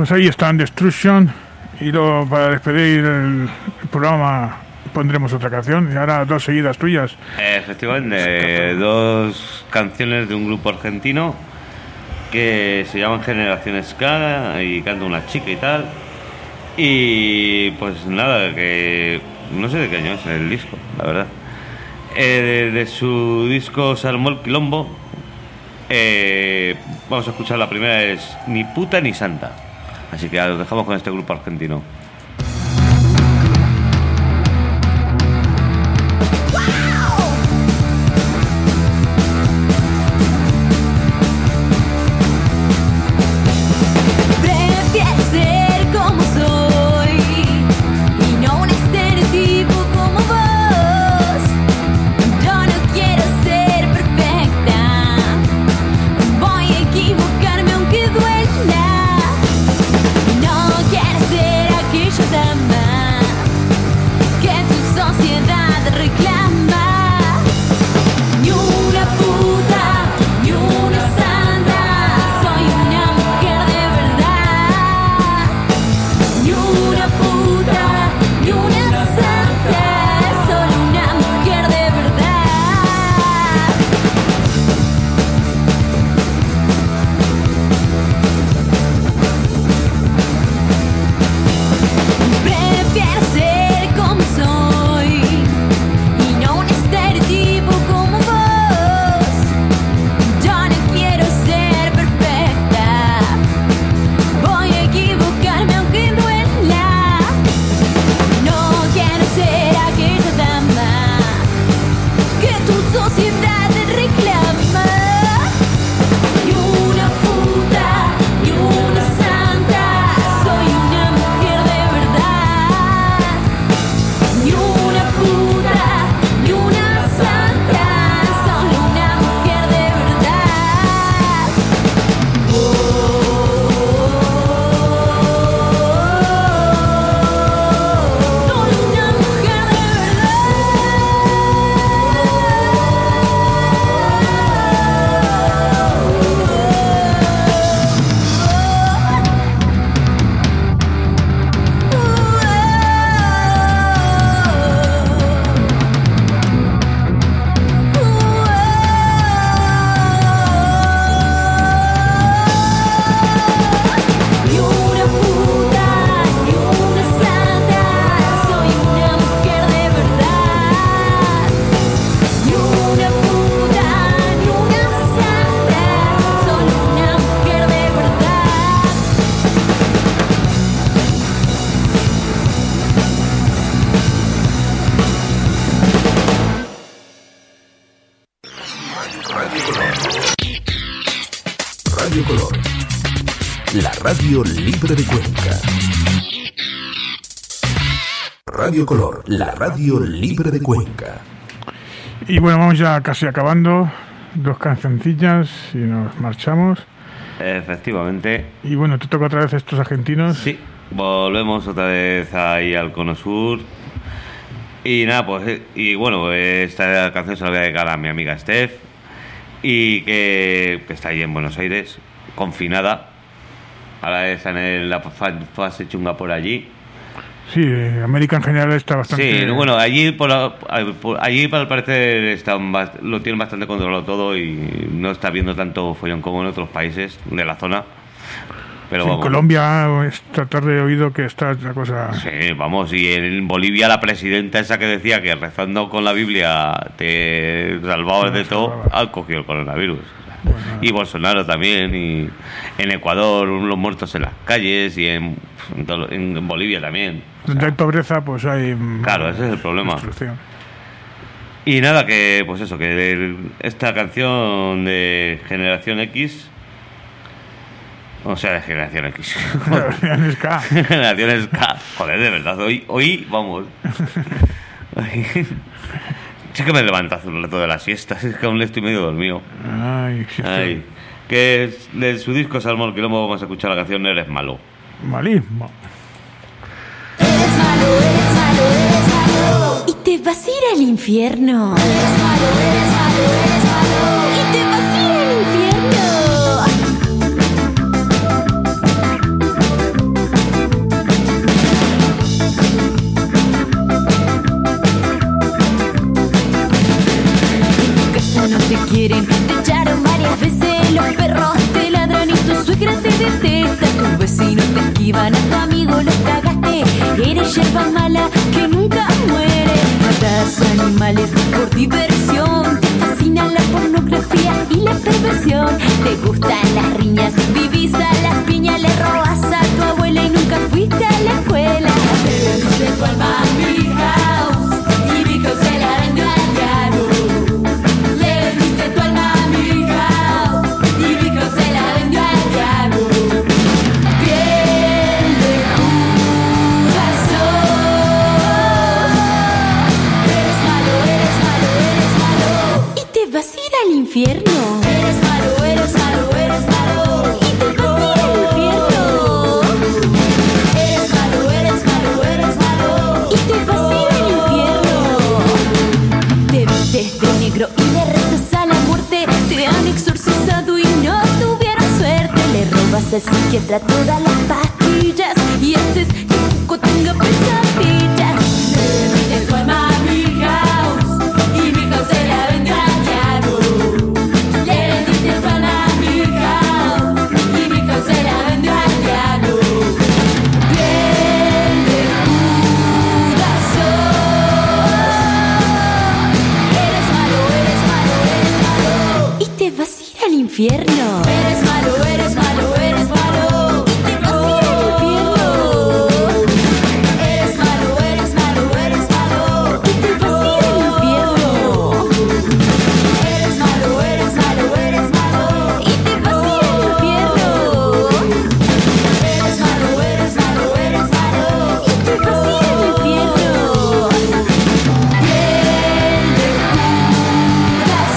pues ahí están Destruction. Y luego para despedir el programa pondremos otra canción. Y ahora 2 seguidas tuyas. Efectivamente, 2 canciones de un grupo argentino que se llaman Generación Ska y canta una chica y tal. Y pues nada, que no sé de qué año es el disco, la verdad. De su disco Se armó el quilombo, vamos a escuchar la primera, es Ni puta ni santa. Así que los dejamos con este grupo argentino. Radio Color, la radio libre de Cuenca. Radio Color, la radio libre de Cuenca. Y bueno, vamos ya casi acabando. 2 cancioncillas y nos marchamos. Efectivamente. Y bueno, te toca otra vez estos argentinos. Sí, volvemos otra vez ahí al Cono Sur. Y nada, pues, y bueno, esta canción se la voy a dedicar a mi amiga Steph, y que está ahí en Buenos Aires, confinada. Ahora está en la fase chunga por allí. Sí, América en general está bastante... Sí, bueno, allí allí para el parecer lo tienen bastante controlado todo y no está viendo tanto follón como en otros países de la zona. Pero sí, vamos, en Colombia esta tarde he oído que está la cosa... Sí, vamos, y en Bolivia la presidenta esa que decía que rezando con la Biblia te salvabas de todo, ha cogido el coronavirus. Bueno. Y Bolsonaro también, y en Ecuador los muertos en las calles, y en Bolivia también. Donde hay pobreza, pues hay... Claro, ese es el problema. Y nada, que pues eso, que esta canción de Generación X... O sea, de Generación X. Generación Ska. Generación Ska. Joder, de verdad, hoy vamos. Sí que me levanto hace un rato de la siesta, es que aún estoy medio dormido. Ay. Que es de su disco Se armó el quilombo, vamos a escuchar la canción Eres malo. Malismo. Eres malo, eres malo, eres malo. Y te vas a ir al infierno. Eres malo, eres malo, eres malo. Y te vas a ir al infierno. iban a tu amigo, los cagaste. Eres yerba mala que nunca muere. Matas animales por diversión. Te fascina la pornografía y la perversión. Te gustan las riñas, vivís a las piñas. Le robas a tu abuela y nunca fuiste a la escuela. Te vendiste tu alma a mi house y mi house se la vendió al diablo. Le vendiste tu alma a mi house y mi house se la vendió al diablo. Piel de Judas sos. Eres malo, eres malo, eres malo. Y te vas a ir al infierno. Eres malo, eres malo, eres malo. Y te vas a ir al infierno. Eres malo, eres malo, eres malo. Y te vas a ir al infierno. Te vistes de negro y le rezas a la muerte. Te han exorcizado y no tuvieron suerte. Le robas al psiquiatra todas las pastillas y haces que Cuco tenga pesadillas. Le vendiste tu alma a mi house y mi house se la vendió al diablo. Le vendiste tu alma a mi house y mi house se la vendió al diablo. Piel de Judas sos. Eres malo, eres malo, eres malo. Y te vas a ir al infierno. Eres malo, eres malo, eres malo. Y te vas a ir al infierno. Eres malo, eres malo, eres malo. Y te vas a ir al infierno. Eres malo, eres malo, eres malo. Y te vas a ir al infierno. Eres malo, eres malo, eres malo. Y te vas a ir al infierno. Piel de Judas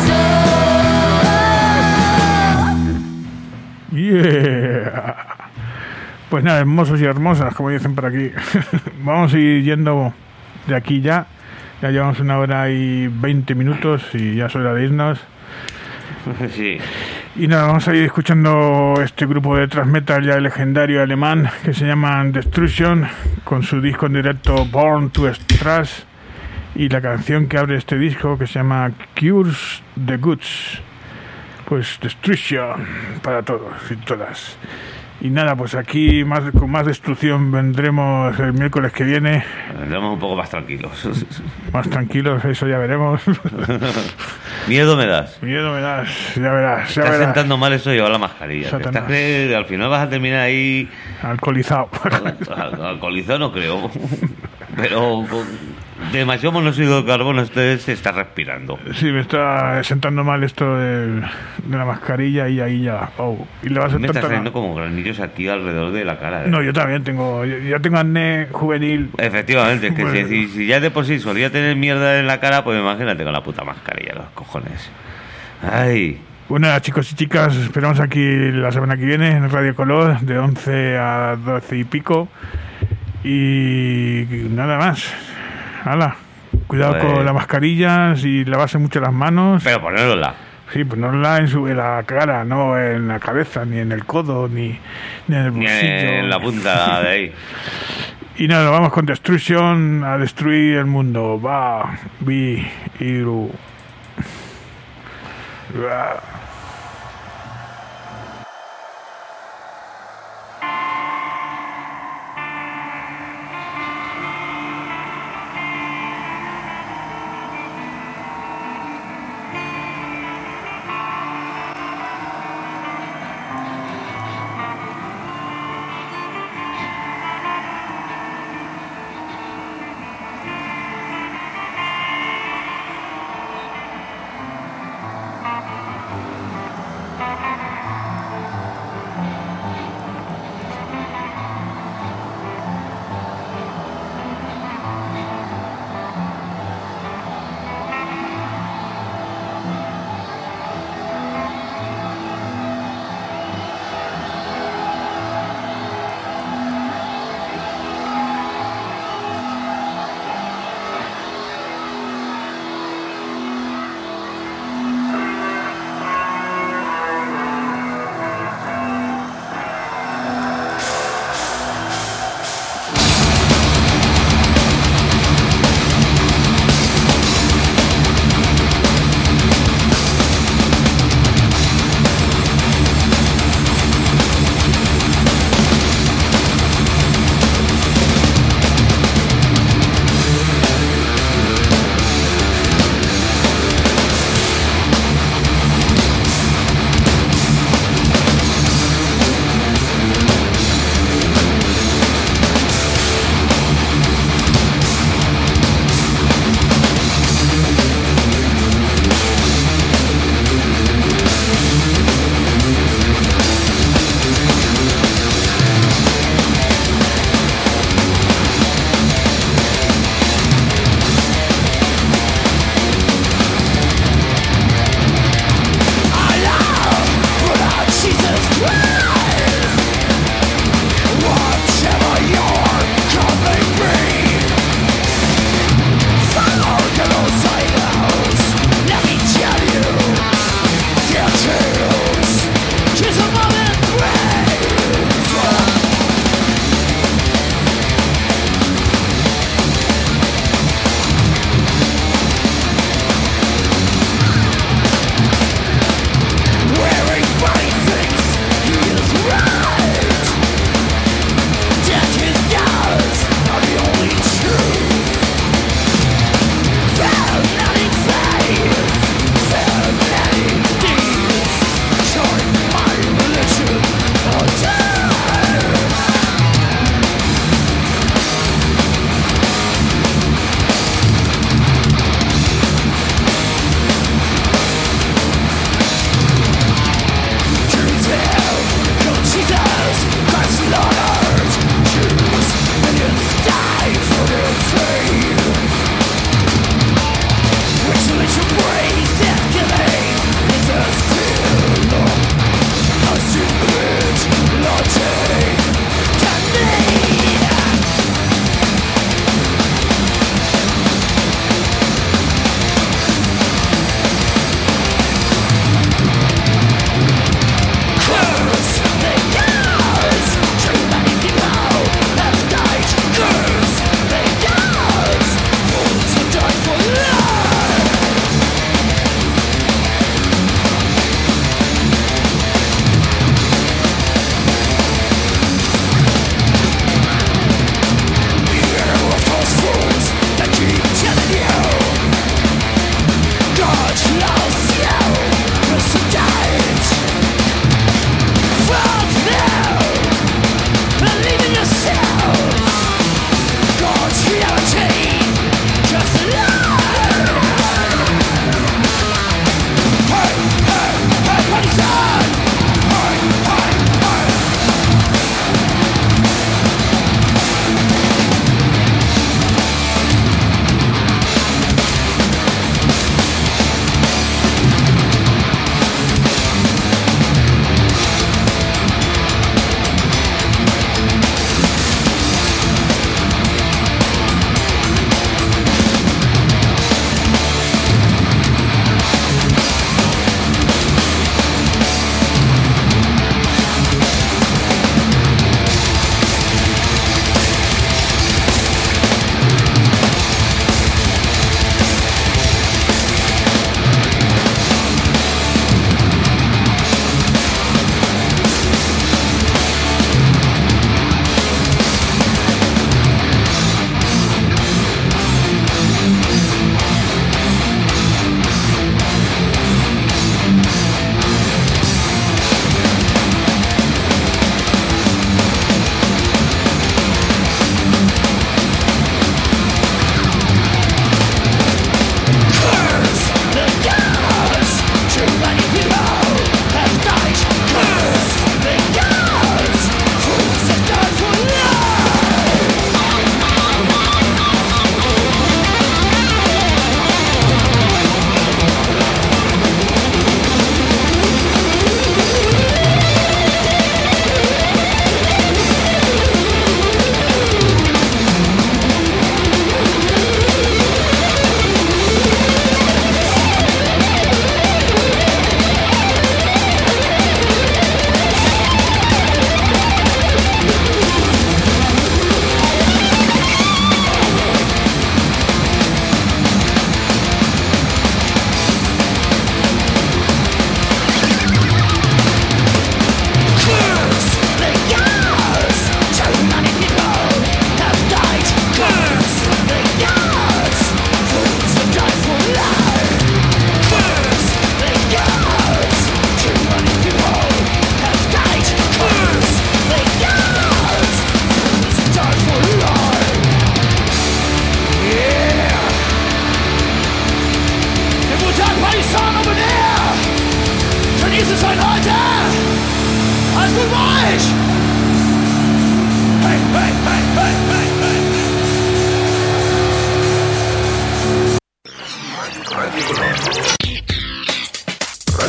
sos. Yeah. Pues nada, hermosos y hermosas, como dicen por aquí. Vamos a ir yendo de aquí ya. Ya llevamos 1 hora y 20 minutos y ya es hora de irnos. Sí. Y nada, vamos a ir escuchando este grupo de thrash metal ya legendario alemán que se llaman Destruction, con su disco en directo Born to Thrash, y la canción que abre este disco que se llama Cures the Goods. Pues Destruction para todos y todas. Y nada, pues aquí con más destrucción vendremos el miércoles que viene. Vendremos un poco más tranquilos. Más tranquilos, eso ya veremos. Miedo me das. Miedo me das, ya verás. Ya Estás verás. sentando mal eso de llevar la mascarilla. Satanás. Estás que al final vas a terminar ahí... Alcoholizado. Alcoholizado no creo. Pero con demasiado monóxido de carbono usted se está respirando. Sí, me está sentando mal esto de la mascarilla y ahí ya. Oh, y le vas a Me está sentar saliendo como granillos aquí alrededor de la cara. No, yo también tengo. Ya tengo acné juvenil. Efectivamente, es que Bueno. si ya de por sí solía tener mierda en la cara, pues imagínate con la puta mascarilla, los cojones. Ay. Bueno, chicos y chicas, esperamos aquí la semana que viene en Radio Color de 11 a 12 y pico. Y nada más. Hala. Cuidado Pues- con las mascarillas y lavarse mucho las manos. Pero ponérosla. Sí, pues no en la cara, no en la cabeza, ni en el codo, ni en el Ni bolsillo. en la punta de ahí. Y nada, vamos con Destruction a destruir el mundo. Va, vi, iru. Va.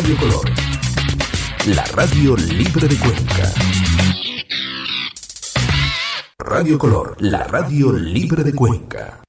Radio Color, la radio libre de Cuenca. Radio Color, la radio libre de Cuenca.